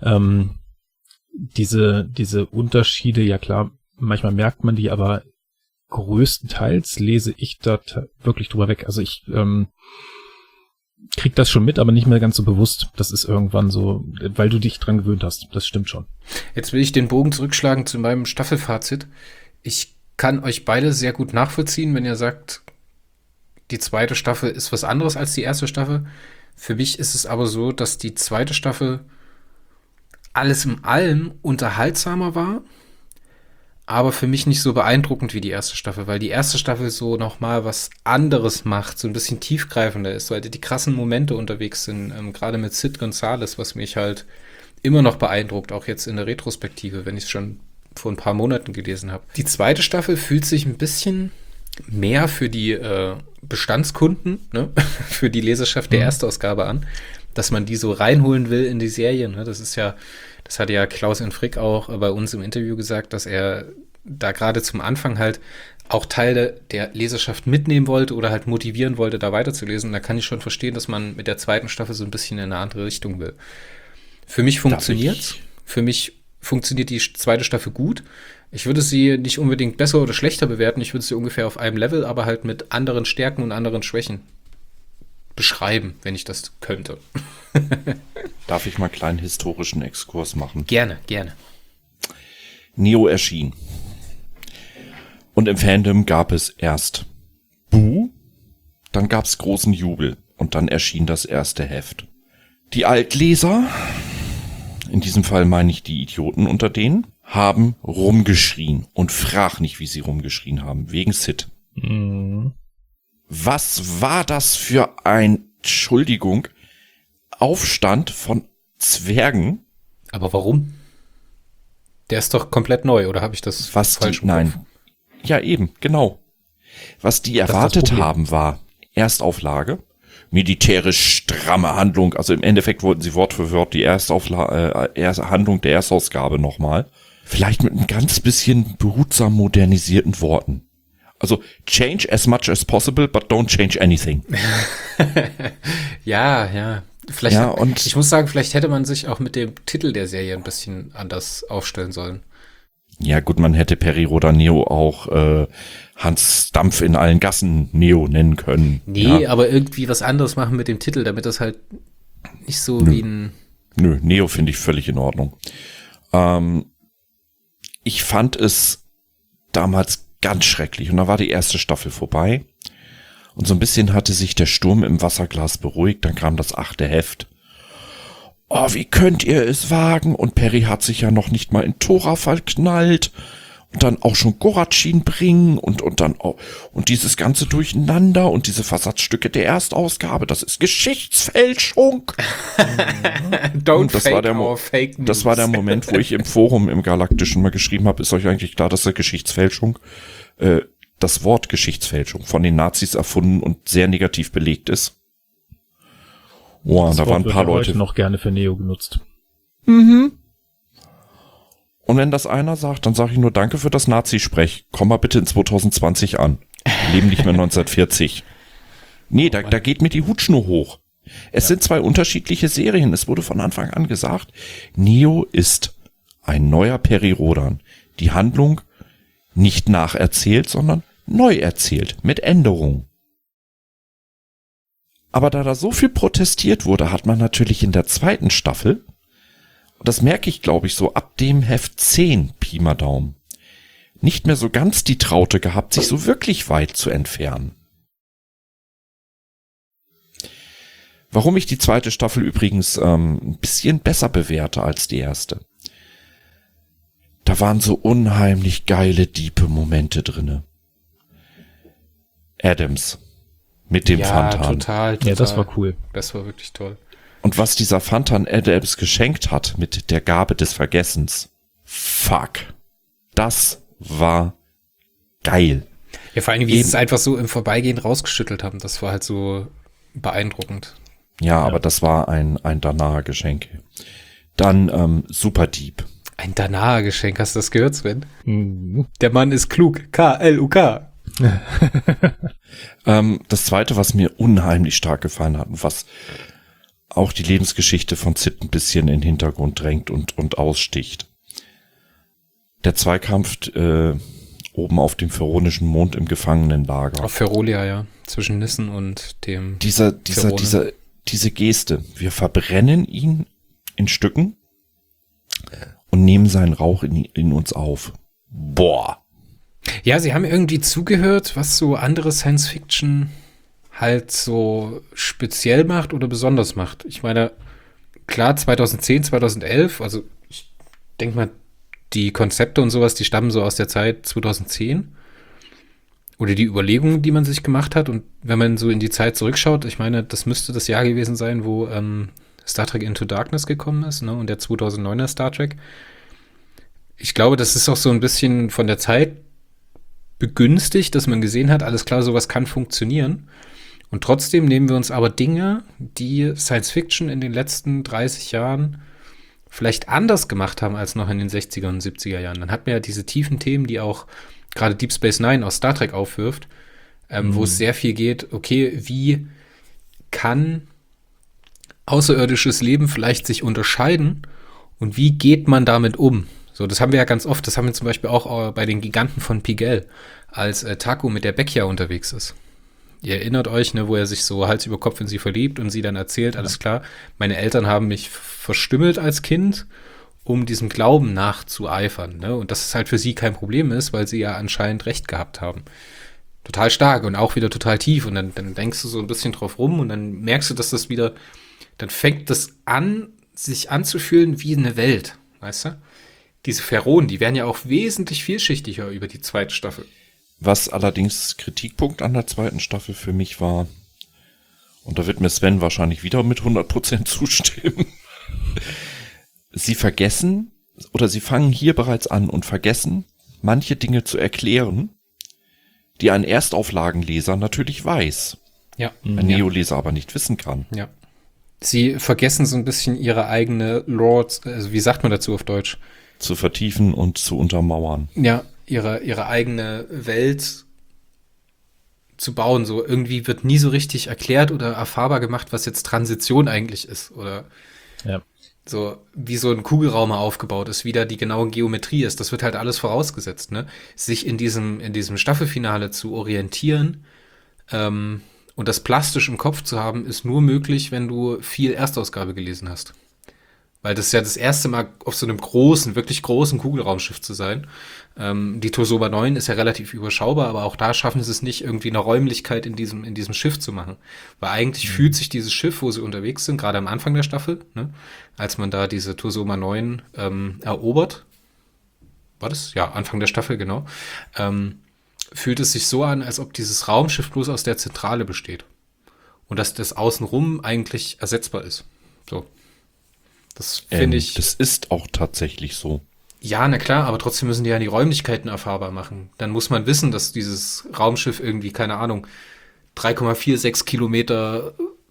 Diese Unterschiede, ja klar, manchmal merkt man die, aber größtenteils lese ich da wirklich drüber weg. Also ich krieg das schon mit, aber nicht mehr ganz so bewusst. Das ist irgendwann so, weil du dich dran gewöhnt hast. Das stimmt schon. Jetzt will ich den Bogen zurückschlagen zu meinem Staffelfazit. Ich kann euch beide sehr gut nachvollziehen, wenn ihr sagt, die zweite Staffel ist was anderes als die erste Staffel. Für mich ist es aber so, dass die zweite Staffel alles in allem unterhaltsamer war, aber für mich nicht so beeindruckend wie die erste Staffel, weil die erste Staffel so nochmal was anderes macht, so ein bisschen tiefgreifender ist, weil die krassen Momente unterwegs sind, gerade mit Sid Gonzalez, was mich halt immer noch beeindruckt, auch jetzt in der Retrospektive, wenn ich es schon vor ein paar Monaten gelesen habe. Die zweite Staffel fühlt sich ein bisschen mehr für die Bestandskunden, ne? Für die Leserschaft der Erstausgabe an, dass man die so reinholen will in die Serie. Ne? Das hatte ja Klaus in Frick auch bei uns im Interview gesagt, dass er da gerade zum Anfang halt auch Teile der Leserschaft mitnehmen wollte oder halt motivieren wollte, da weiterzulesen. Und da kann ich schon verstehen, dass man mit der zweiten Staffel so ein bisschen in eine andere Richtung will. Für mich funktioniert's. Für mich funktioniert die zweite Staffel gut. Ich würde sie nicht unbedingt besser oder schlechter bewerten. Ich würde sie ungefähr auf einem Level, aber halt mit anderen Stärken und anderen Schwächen beschreiben, wenn ich das könnte. Darf ich mal einen kleinen historischen Exkurs machen? Gerne, gerne. Neo erschien. Und im Fandom gab es erst Buh, dann gab es großen Jubel. und dann erschien das erste Heft. Die Altleser, in diesem Fall meine ich die Idioten unter denen, haben rumgeschrien und frag nicht, wie sie rumgeschrien haben, wegen Sid. Mhm. Was war das für ein, Entschuldigung, Aufstand von Zwergen? Aber warum? Der ist doch komplett neu, oder habe ich das falsch im Kopf? Nein. Ja, eben, genau. Was die erwartet haben, war Erstauflage, militärisch stramme Handlung, also im Endeffekt wollten sie Wort für Wort die Handlung der Erstausgabe nochmal. Vielleicht mit ein ganz bisschen behutsam modernisierten Worten. Also, change as much as possible, but don't change anything. Ja. Ich muss sagen, vielleicht hätte man sich auch mit dem Titel der Serie ein bisschen anders aufstellen sollen. Ja gut, man hätte Periroda Neo auch Hans Dampf in allen Gassen Neo nennen können. Nee, ja. Aber irgendwie was anderes machen mit dem Titel, damit das halt nicht so wie ein... Nö, Neo finde ich völlig in Ordnung. Ich fand es damals ganz schrecklich und da war die erste Staffel vorbei und so ein bisschen hatte sich der Sturm im Wasserglas beruhigt, dann kam das 8. Heft. Oh, wie könnt ihr es wagen? Und Perry hat sich ja noch nicht mal in Tora verknallt und dann auch schon Goratschin bringen und dann auch, und dieses ganze Durcheinander und diese Versatzstücke der Erstausgabe, das ist Geschichtsfälschung. Don't fake our fake news. Das war der Moment, wo ich im Forum im Galaktischen mal geschrieben habe, ist euch eigentlich klar, dass Geschichtsfälschung, das Wort Geschichtsfälschung von den Nazis erfunden und sehr negativ belegt ist. Wow, da waren ein paar Leute noch gerne für Neo genutzt. Mhm. Und wenn das einer sagt, dann sage ich nur danke für das Nazi-Sprech. Komm mal bitte in 2020 an. Wir leben nicht mehr 1940. Nee, da geht mir die Hutschnur hoch. Es sind zwei unterschiedliche Serien. Es wurde von Anfang an gesagt, Neo ist ein neuer Peri-Rodan. Die Handlung nicht nacherzählt, sondern neu erzählt, mit Änderungen. Aber da so viel protestiert wurde, hat man natürlich in der zweiten Staffel, und das merke ich, glaube ich, so ab dem Heft 10, Pi mal Daumen, nicht mehr so ganz die Traute gehabt, sich so wirklich weit zu entfernen. Warum ich die zweite Staffel übrigens ein bisschen besser bewerte als die erste. Da waren so unheimlich geile, diepe Momente drinne. Adams mit dem Fantan. Total. Ja, das war cool. Das war wirklich toll. Und was dieser Fantan Adams geschenkt hat mit der Gabe des Vergessens. Fuck. Das war geil. Ja, vor allem, wie sie es einfach so im Vorbeigehen rausgeschüttelt haben. Das war halt so beeindruckend. Ja, aber das war ein Danaher-Geschenk. Dann Super Dieb. Ein Danaher-Geschenk, hast du das gehört, Sven? Mhm. Der Mann ist klug. K-L-U-K. Das zweite, was mir unheimlich stark gefallen hat und was auch die Lebensgeschichte von Sid ein bisschen in den Hintergrund drängt und aussticht. Der Zweikampf oben auf dem Feronischen Mond im Gefangenenlager. Auf Ferolia, ja. Zwischen Nissen und dem diese Geste. Wir verbrennen ihn in Stücken und nehmen seinen Rauch in uns auf. Boah. Ja, sie haben irgendwie zugehört, was so andere Science-Fiction halt so speziell macht oder besonders macht. Ich meine, klar, 2010, 2011, also ich denke mal, die Konzepte und sowas, die stammen so aus der Zeit 2010. Oder die Überlegungen, die man sich gemacht hat. Und wenn man so in die Zeit zurückschaut, ich meine, das müsste das Jahr gewesen sein, wo Star Trek Into Darkness gekommen ist, ne? Und der 2009er Star Trek. Ich glaube, das ist auch so ein bisschen von der Zeit begünstigt, dass man gesehen hat, alles klar, sowas kann funktionieren. Und trotzdem nehmen wir uns aber Dinge, die Science Fiction in den letzten 30 Jahren vielleicht anders gemacht haben als noch in den 60er und 70er Jahren. Dann hat man ja diese tiefen Themen, die auch gerade Deep Space Nine aus Star Trek aufwirft, wo es sehr viel geht, okay, wie kann außerirdisches Leben vielleicht sich unterscheiden und wie geht man damit um? So, das haben wir ja ganz oft, das haben wir zum Beispiel auch bei den Giganten von Pigel, als Taku mit der Bekia unterwegs ist. Ihr erinnert euch, ne, wo er sich so Hals über Kopf in sie verliebt und sie dann erzählt, alles klar, meine Eltern haben mich verstümmelt als Kind, um diesem Glauben nachzueifern, ne? Und dass es halt für sie kein Problem ist, weil sie ja anscheinend recht gehabt haben. total stark und auch wieder total tief. Und dann denkst du so ein bisschen drauf rum und dann merkst du, dass das wieder, dann fängt das an, sich anzufühlen wie eine Welt, weißt du? Diese Pharaonen, die werden ja auch wesentlich vielschichtiger über die zweite Staffel. Was allerdings Kritikpunkt an der zweiten Staffel für mich war, und da wird mir Sven wahrscheinlich wieder mit 100% zustimmen, sie vergessen, oder sie fangen hier bereits an und vergessen, manche Dinge zu erklären, die ein Erstauflagenleser natürlich weiß. Ja. Ein Neoleser aber nicht wissen kann. Ja. Sie vergessen so ein bisschen ihre eigene Lore, also wie sagt man dazu auf Deutsch? Zu vertiefen und zu untermauern. Ja, ihre eigene Welt zu bauen. So irgendwie wird nie so richtig erklärt oder erfahrbar gemacht, was jetzt Transition eigentlich ist. Oder so wie so ein Kugelraum aufgebaut ist, wie da die genaue Geometrie ist. Das wird halt alles vorausgesetzt, ne? Sich in diesem Staffelfinale zu orientieren und das plastisch im Kopf zu haben, ist nur möglich, wenn du viel Erstausgabe gelesen hast. Weil das ist ja das erste Mal auf so einem großen, wirklich großen Kugelraumschiff zu sein. Die Tosoba 9 ist ja relativ überschaubar, aber auch da schaffen sie es nicht, irgendwie eine Räumlichkeit in diesem Schiff zu machen. Weil eigentlich fühlt sich dieses Schiff, wo sie unterwegs sind, gerade am Anfang der Staffel, ne, als man da diese Tosoba 9 erobert, war das? Ja, Anfang der Staffel, genau. Fühlt es sich so an, als ob dieses Raumschiff bloß aus der Zentrale besteht. Und dass das außenrum eigentlich ersetzbar ist. So. Das finde ich. Das ist auch tatsächlich so. Ja, na klar, aber trotzdem müssen die ja die Räumlichkeiten erfahrbar machen. Dann muss man wissen, dass dieses Raumschiff irgendwie, keine Ahnung, 3,46 Kilometer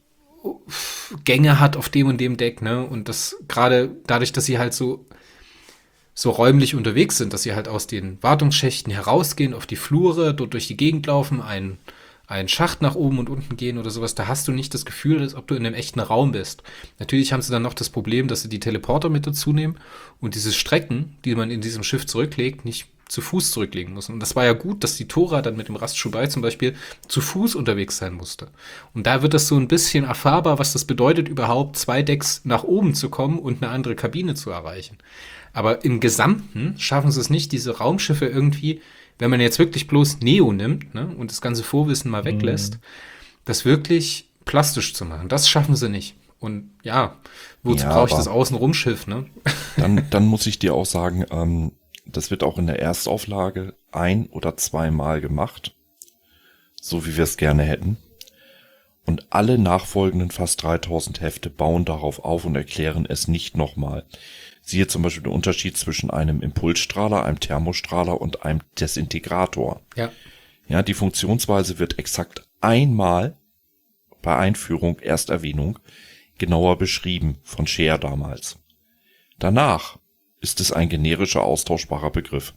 Gänge hat auf dem und dem Deck, ne? Und das gerade dadurch, dass sie halt so räumlich unterwegs sind, dass sie halt aus den Wartungsschächten herausgehen, auf die Flure, dort durch die Gegend laufen, einen Schacht nach oben und unten gehen oder sowas, da hast du nicht das Gefühl, als ob du in einem echten Raum bist. Natürlich haben sie dann noch das Problem, dass sie die Teleporter mit dazu nehmen und diese Strecken, die man in diesem Schiff zurücklegt, nicht zu Fuß zurücklegen muss. Und das war ja gut, dass die Tora dann mit dem Rastschubai zum Beispiel zu Fuß unterwegs sein musste. Und da wird das so ein bisschen erfahrbar, was das bedeutet, überhaupt 2 Decks nach oben zu kommen und eine andere Kabine zu erreichen. Aber im Gesamten schaffen sie es nicht, diese Raumschiffe irgendwie, wenn man jetzt wirklich bloß Neo nimmt, ne, und das ganze Vorwissen mal weglässt, das wirklich plastisch zu machen. Das schaffen sie nicht. Und ja, wozu brauche ich das Außenrumschiff, ne? Dann muss ich dir auch sagen, das wird auch in der Erstauflage 1- oder 2-mal gemacht. So wie wir es gerne hätten. Und alle nachfolgenden fast 3000 Hefte bauen darauf auf und erklären es nicht nochmal. Siehe zum Beispiel den Unterschied zwischen einem Impulsstrahler, einem Thermostrahler und einem Desintegrator. Ja. Ja, die Funktionsweise wird exakt einmal bei Einführung, Ersterwähnung, genauer beschrieben von Scheer damals. Danach ist es ein generischer, austauschbarer Begriff.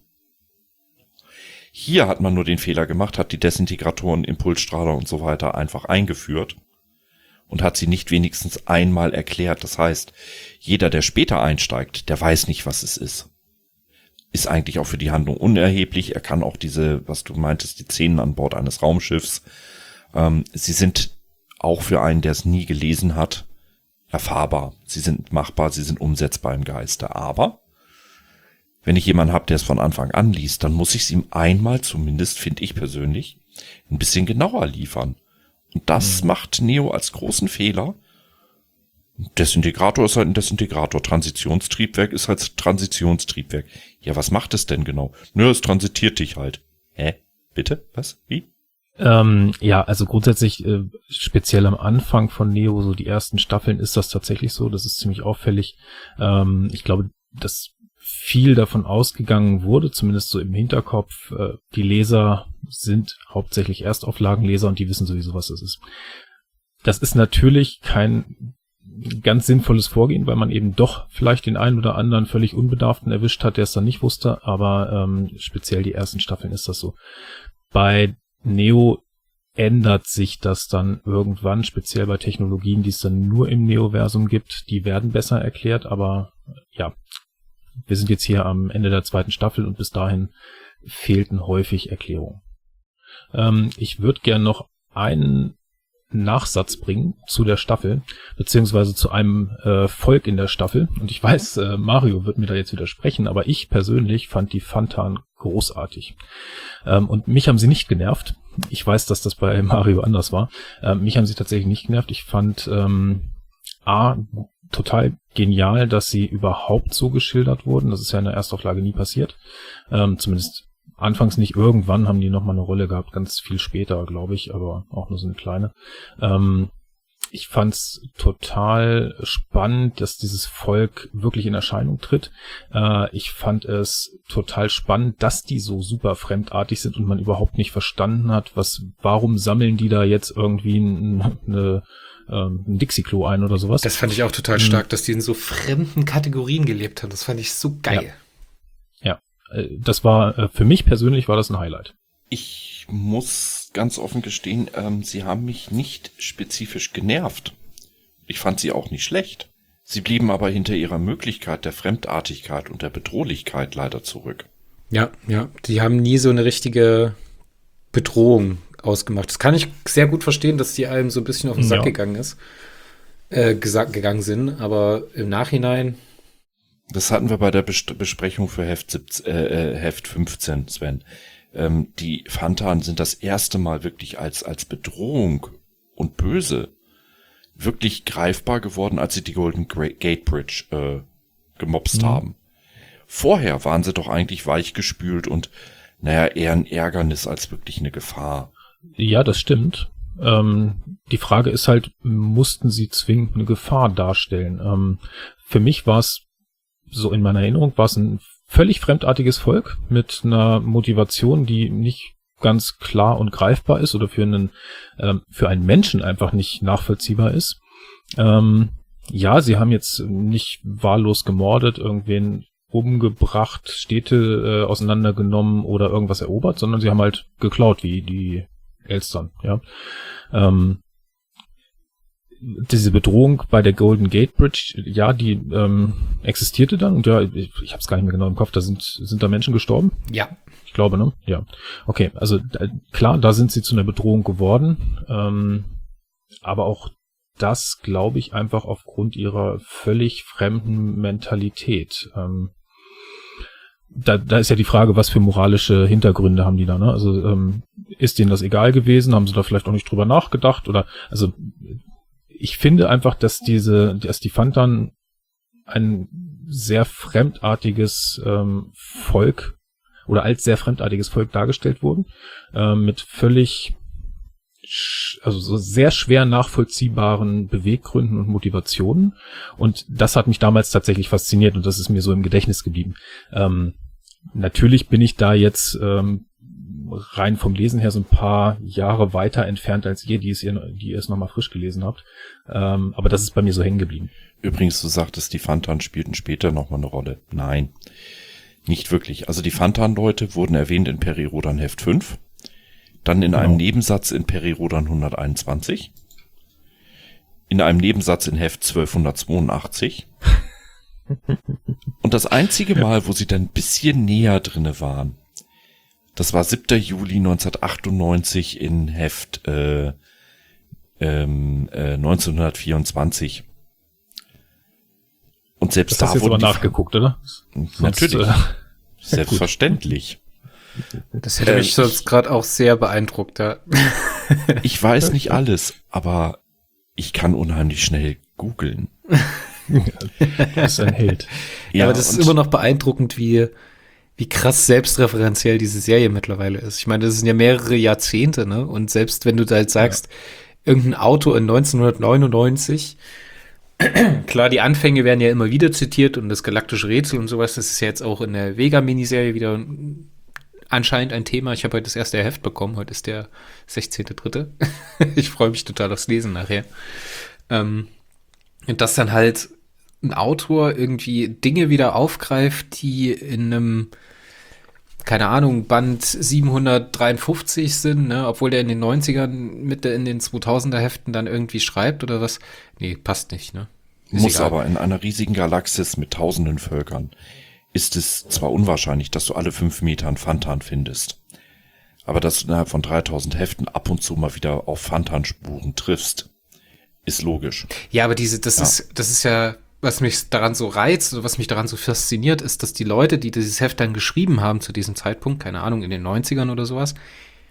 Hier hat man nur den Fehler gemacht, hat die Desintegratoren, Impulsstrahler und so weiter einfach eingeführt und hat sie nicht wenigstens einmal erklärt. Das heißt, jeder, der später einsteigt, der weiß nicht, was es ist. Ist eigentlich auch für die Handlung unerheblich. Er kann auch diese, was du meintest, die Szenen an Bord eines Raumschiffs, sie sind auch für einen, der es nie gelesen hat, erfahrbar. Sie sind machbar, sie sind umsetzbar im Geiste. Aber wenn ich jemanden habe, der es von Anfang an liest, dann muss ich es ihm einmal zumindest, finde ich persönlich, ein bisschen genauer liefern. Und das macht Neo als großen Fehler. Desintegrator ist halt ein Desintegrator. Transitionstriebwerk ist halt Transitionstriebwerk. Ja, was macht es denn genau? Nö, es transitiert dich halt. Hä? Bitte? Was? Wie? Ja, also grundsätzlich, speziell am Anfang von Neo, so die ersten Staffeln, ist das tatsächlich so. Das ist ziemlich auffällig. Ich glaube, dass viel davon ausgegangen wurde, zumindest so im Hinterkopf. Die Leser sind hauptsächlich Erstauflagenleser und die wissen sowieso, was es ist. Das ist natürlich kein ganz sinnvolles Vorgehen, weil man eben doch vielleicht den einen oder anderen völlig Unbedarften erwischt hat, der es dann nicht wusste, aber speziell die ersten Staffeln ist das so. Bei Neo ändert sich das dann irgendwann, speziell bei Technologien, die es dann nur im Neoversum gibt. Die werden besser erklärt, aber ja, wir sind jetzt hier am Ende der 2. Staffel und bis dahin fehlten häufig Erklärungen. Ich würde gern noch einen Nachsatz bringen zu der Staffel, beziehungsweise zu einem Volk in der Staffel. Und ich weiß, Mario wird mir da jetzt widersprechen, aber ich persönlich fand die Phantan großartig. Und mich haben sie nicht genervt. Ich weiß, dass das bei Mario anders war. Mich haben sie tatsächlich nicht genervt. Ich fand total genial, dass sie überhaupt so geschildert wurden. Das ist ja in der Erstauflage nie passiert. Zumindest anfangs nicht. Irgendwann haben die nochmal eine Rolle gehabt, ganz viel später, glaube ich, aber auch nur so eine kleine. Ich fand's total spannend, dass dieses Volk wirklich in Erscheinung tritt. Ich fand es total spannend, dass die so super fremdartig sind und man überhaupt nicht verstanden hat, warum sammeln die da jetzt irgendwie ein Dixie-Klo ein oder sowas. Das fand ich auch total stark, dass die in so fremden Kategorien gelebt haben. Das fand ich so geil. Ja, das war, für mich persönlich war das ein Highlight. Ich muss ganz offen gestehen, sie haben mich nicht spezifisch genervt. Ich fand sie auch nicht schlecht. Sie blieben aber hinter ihrer Möglichkeit der Fremdartigkeit und der Bedrohlichkeit leider zurück. Ja, die haben nie so eine richtige Bedrohung ausgemacht. Das kann ich sehr gut verstehen, dass die einem so ein bisschen auf den Sack gegangen sind, aber im Nachhinein. Das hatten wir bei der Besprechung für Heft 15, Sven. Die Phantan sind das erste Mal wirklich als Bedrohung und böse wirklich greifbar geworden, als sie die Golden Gate Bridge gemobst haben. Vorher waren sie doch eigentlich weichgespült und eher ein Ärgernis als wirklich eine Gefahr. Ja, das stimmt. Die Frage ist halt, mussten sie zwingend eine Gefahr darstellen? Für mich war es, so in meiner Erinnerung, war es ein völlig fremdartiges Volk mit einer Motivation, die nicht ganz klar und greifbar ist oder für einen Menschen einfach nicht nachvollziehbar ist. Ja, sie haben jetzt nicht wahllos gemordet, irgendwen umgebracht, Städte auseinandergenommen oder irgendwas erobert, sondern sie haben halt geklaut, wie die Elstern, ja. Diese Bedrohung bei der Golden Gate Bridge, ja, die existierte dann und ja, ich habe es gar nicht mehr genau im Kopf, sind da Menschen gestorben? Ja. Ich glaube, ne? Ja. Okay, also klar, da sind sie zu einer Bedrohung geworden, aber auch das, glaube ich, einfach aufgrund ihrer völlig fremden Mentalität. Da ist ja die Frage, was für moralische Hintergründe haben die da, ne? Also ist denen das egal gewesen? Haben sie da vielleicht auch nicht drüber nachgedacht? Oder also ich finde einfach, dass die Phantan ein sehr fremdartiges Volk oder als sehr fremdartiges Volk dargestellt wurden, mit völlig, also so sehr schwer nachvollziehbaren Beweggründen und Motivationen. Und das hat mich damals tatsächlich fasziniert und das ist mir so im Gedächtnis geblieben. Natürlich bin ich da jetzt rein vom Lesen her so ein paar Jahre weiter entfernt als ihr, die ihr es nochmal frisch gelesen habt. Aber das ist bei mir so hängen geblieben. Übrigens, du sagtest, die Phantan spielten später nochmal eine Rolle. Nein, nicht wirklich. Also die Phantan-Leute wurden erwähnt in Peri-Rodan Heft 5, dann in einem Nebensatz in Peri-Rodan 121, in einem Nebensatz in Heft 1282 und das einzige Mal, wo sie dann ein bisschen näher drinne waren, das war 7. Juli 1998 in Heft 1924. Und selbst das da hast du wurden jetzt aber nachgeguckt, oder? Natürlich. Selbstverständlich. Das hätte mich sonst gerade auch sehr beeindruckt, ja. Ich weiß nicht alles, aber ich kann unheimlich schnell googeln. Das ist ein Held. Ja, aber das ist immer noch beeindruckend, wie krass selbstreferenziell diese Serie mittlerweile ist. Ich meine, das sind ja mehrere Jahrzehnte, ne? Und selbst wenn du da jetzt sagst, irgendein Auto in 1999, klar, die Anfänge werden ja immer wieder zitiert und das galaktische Rätsel und sowas, das ist ja jetzt auch in der Vega-Miniserie wieder anscheinend ein Thema. Ich habe heute das erste Heft bekommen, heute ist der 16.3. Ich freue mich total aufs Lesen nachher. Und dass dann halt ein Autor irgendwie Dinge wieder aufgreift, die in einem, keine Ahnung, Band 753 sind, ne, obwohl der in den 90ern, Mitte in den 2000er Heften dann irgendwie schreibt oder was. Nee, passt nicht, ne? Muss egal. Aber in einer riesigen Galaxis mit tausenden Völkern ist es zwar unwahrscheinlich, dass du alle 5 Meter einen Phantan findest, aber dass du innerhalb von 3000 Heften ab und zu mal wieder auf Phantan-Spuren triffst, ist logisch. Ja, aber das ist ja, was mich daran so reizt, oder was mich daran so fasziniert, ist, dass die Leute, die dieses Heft dann geschrieben haben zu diesem Zeitpunkt, keine Ahnung, in den 90ern oder sowas,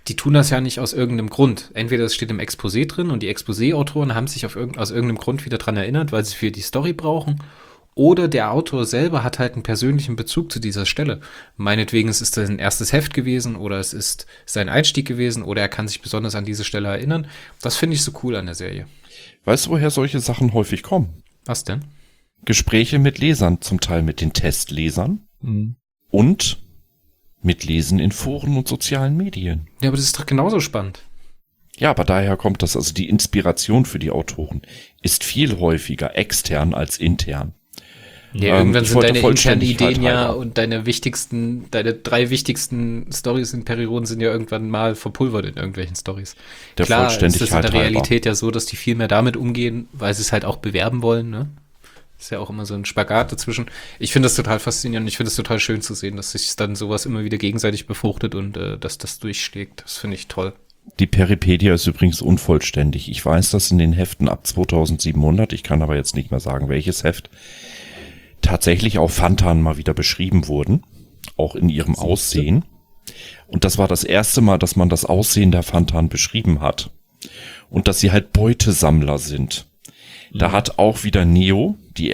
die tun das ja nicht aus irgendeinem Grund. Entweder es steht im Exposé drin und die Exposé-Autoren haben sich aus irgendeinem Grund wieder dran erinnert, weil sie für die Story brauchen. Oder der Autor selber hat halt einen persönlichen Bezug zu dieser Stelle. Meinetwegen es ist das ein erstes Heft gewesen oder es ist sein Einstieg gewesen oder er kann sich besonders an diese Stelle erinnern. Das finde ich so cool an der Serie. Weißt du, woher solche Sachen häufig kommen? Was denn? Gespräche mit Lesern, zum Teil mit den Testlesern und mit Lesen in Foren und sozialen Medien. Ja, aber das ist doch genauso spannend. Ja, aber daher kommt das, also die Inspiration für die Autoren ist viel häufiger extern als intern. Ja, irgendwann ich sind wollte deine internen Vollständigkeit Ideen ja halber. und deine 3 wichtigsten Stories in Perioden sind ja irgendwann mal verpulvert in irgendwelchen Stories. Der Klar, ist das in Vollständigkeit der halber. Realität ja so, dass die viel mehr damit umgehen, weil sie es halt auch bewerben wollen, ne? Ist ja auch immer so ein Spagat dazwischen. Ich finde das total faszinierend und ich finde es total schön zu sehen, dass sich dann sowas immer wieder gegenseitig befruchtet und dass das durchschlägt. Das finde ich toll. Die Peripedia ist übrigens unvollständig. Ich weiß, dass in den Heften ab 2700, ich kann aber jetzt nicht mehr sagen, welches Heft, tatsächlich auch Phantan mal wieder beschrieben wurden, auch in ihrem Aussehen. Und das war das erste Mal, dass man das Aussehen der Phantan beschrieben hat. Und dass sie halt Beutesammler sind. Da hat auch wieder Neo die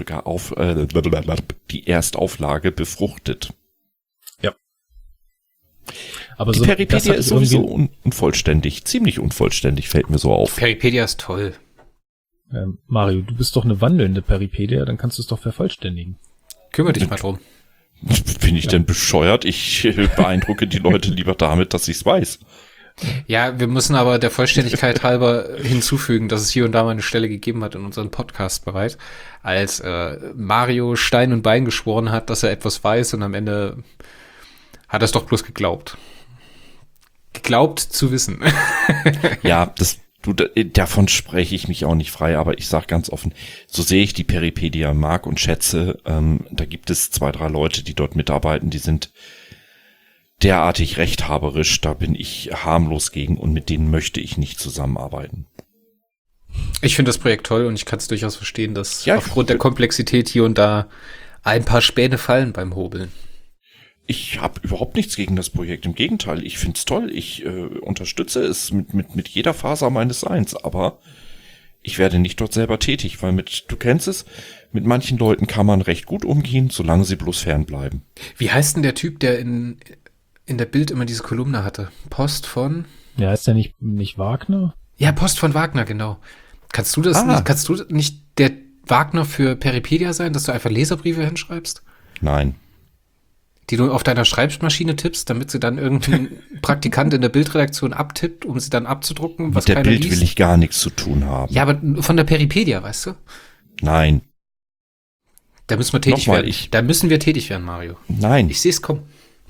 Erstauflage befruchtet. Ja. Aber Die so, Peripedia ist sowieso unvollständig, ziemlich unvollständig, fällt mir so auf. Peripedia ist toll. Mario, du bist doch eine wandelnde Peripedia, dann kannst du es doch vervollständigen. Kümmere dich mal drum. Bin ich denn bescheuert? Ich beeindrucke die Leute lieber damit, dass ich es weiß. Ja, wir müssen aber der Vollständigkeit halber hinzufügen, dass es hier und da mal eine Stelle gegeben hat in unserem Podcast bereits, als Mario Stein und Bein geschworen hat, dass er etwas weiß und am Ende hat er es doch bloß geglaubt. Geglaubt zu wissen. Ja, davon spreche ich mich auch nicht frei, aber ich sage ganz offen, so sehe ich die Peripedia mag und schätze, da gibt es 2, 3 Leute, die dort mitarbeiten, die sind derartig rechthaberisch, da bin ich harmlos gegen und mit denen möchte ich nicht zusammenarbeiten. Ich finde das Projekt toll und ich kann es durchaus verstehen, dass aufgrund der Komplexität hier und da ein paar Späne fallen beim Hobeln. Ich habe überhaupt nichts gegen das Projekt, im Gegenteil, ich find's toll, ich unterstütze es mit jeder Faser meines Seins, aber ich werde nicht dort selber tätig, weil du kennst es, mit manchen Leuten kann man recht gut umgehen, solange sie bloß fernbleiben. Wie heißt denn der Typ, der in der Bild immer diese Kolumne hatte? Post von? Ja, ist der nicht Wagner? Ja, Post von Wagner, genau. Kannst du nicht der Wagner für Peripedia sein, dass du einfach Leserbriefe hinschreibst? Nein. Die du auf deiner Schreibmaschine tippst, damit sie dann irgendein Praktikant in der Bildredaktion abtippt, um sie dann abzudrucken, was mit der keiner Bild liest? will ich gar nichts zu tun haben. Ja, aber von der Peripedia, weißt du? Nein. Da müssen wir tätig Nochmal, werden. Da müssen wir tätig werden, Mario. Nein. Ich sehe es kommen.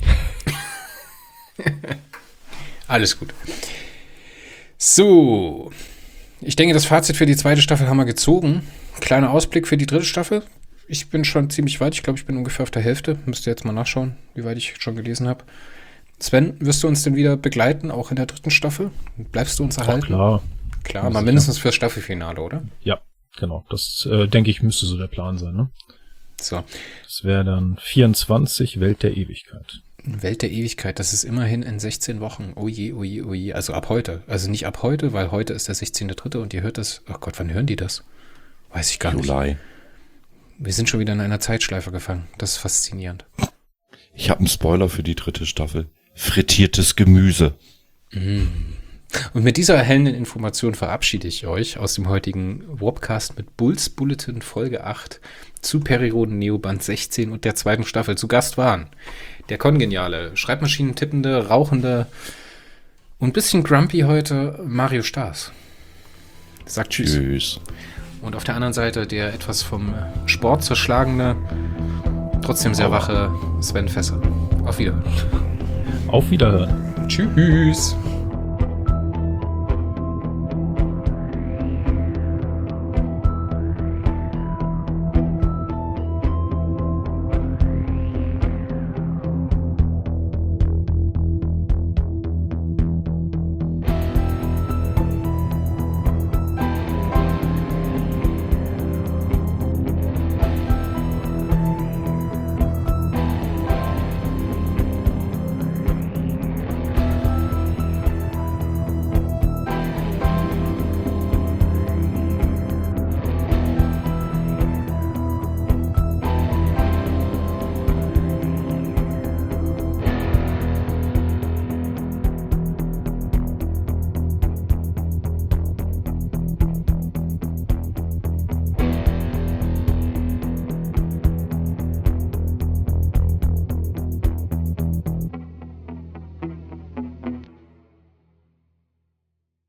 Alles gut. So. Ich denke, das Fazit für die 2. Staffel haben wir gezogen. Kleiner Ausblick für die 3. Staffel. Ich bin schon ziemlich weit. Ich glaube, ich bin ungefähr auf der Hälfte. Müsst ihr jetzt mal nachschauen, wie weit ich schon gelesen habe. Sven, wirst du uns denn wieder begleiten, auch in der 3. Staffel? Bleibst du uns erhalten? Klar. Klar, mal mindestens fürs Staffelfinale, oder? Ja, genau. Das, denke ich, müsste so der Plan sein, ne? So. Das wäre dann 24, Welt der Ewigkeit. Welt der Ewigkeit, das ist immerhin in 16 Wochen. Oh je, oh je, oh je. Also ab heute. Also nicht ab heute, weil heute ist der 16.3. und ihr hört das. Oh Gott, wann hören die das? Weiß ich gar Juli. nicht. Wir sind schon wieder in einer Zeitschleife gefangen. Das ist faszinierend. Ich habe einen Spoiler für die 3. Staffel. Frittiertes Gemüse. Und mit dieser erhellenden Information verabschiede ich euch aus dem heutigen Warpcast mit Bulls Bulletin Folge 8 zu Perioden Neo Band 16 und der 2. Staffel. Zu Gast waren der kongeniale, Schreibmaschinentippende, rauchende und ein bisschen grumpy heute Mario Staes. Sagt Tschüss. Tschüss. Und auf der anderen Seite der etwas vom Sport zerschlagene, trotzdem sehr wache Sven Fesser. Auf Wiederhören. Auf Wiederhören. Tschüss.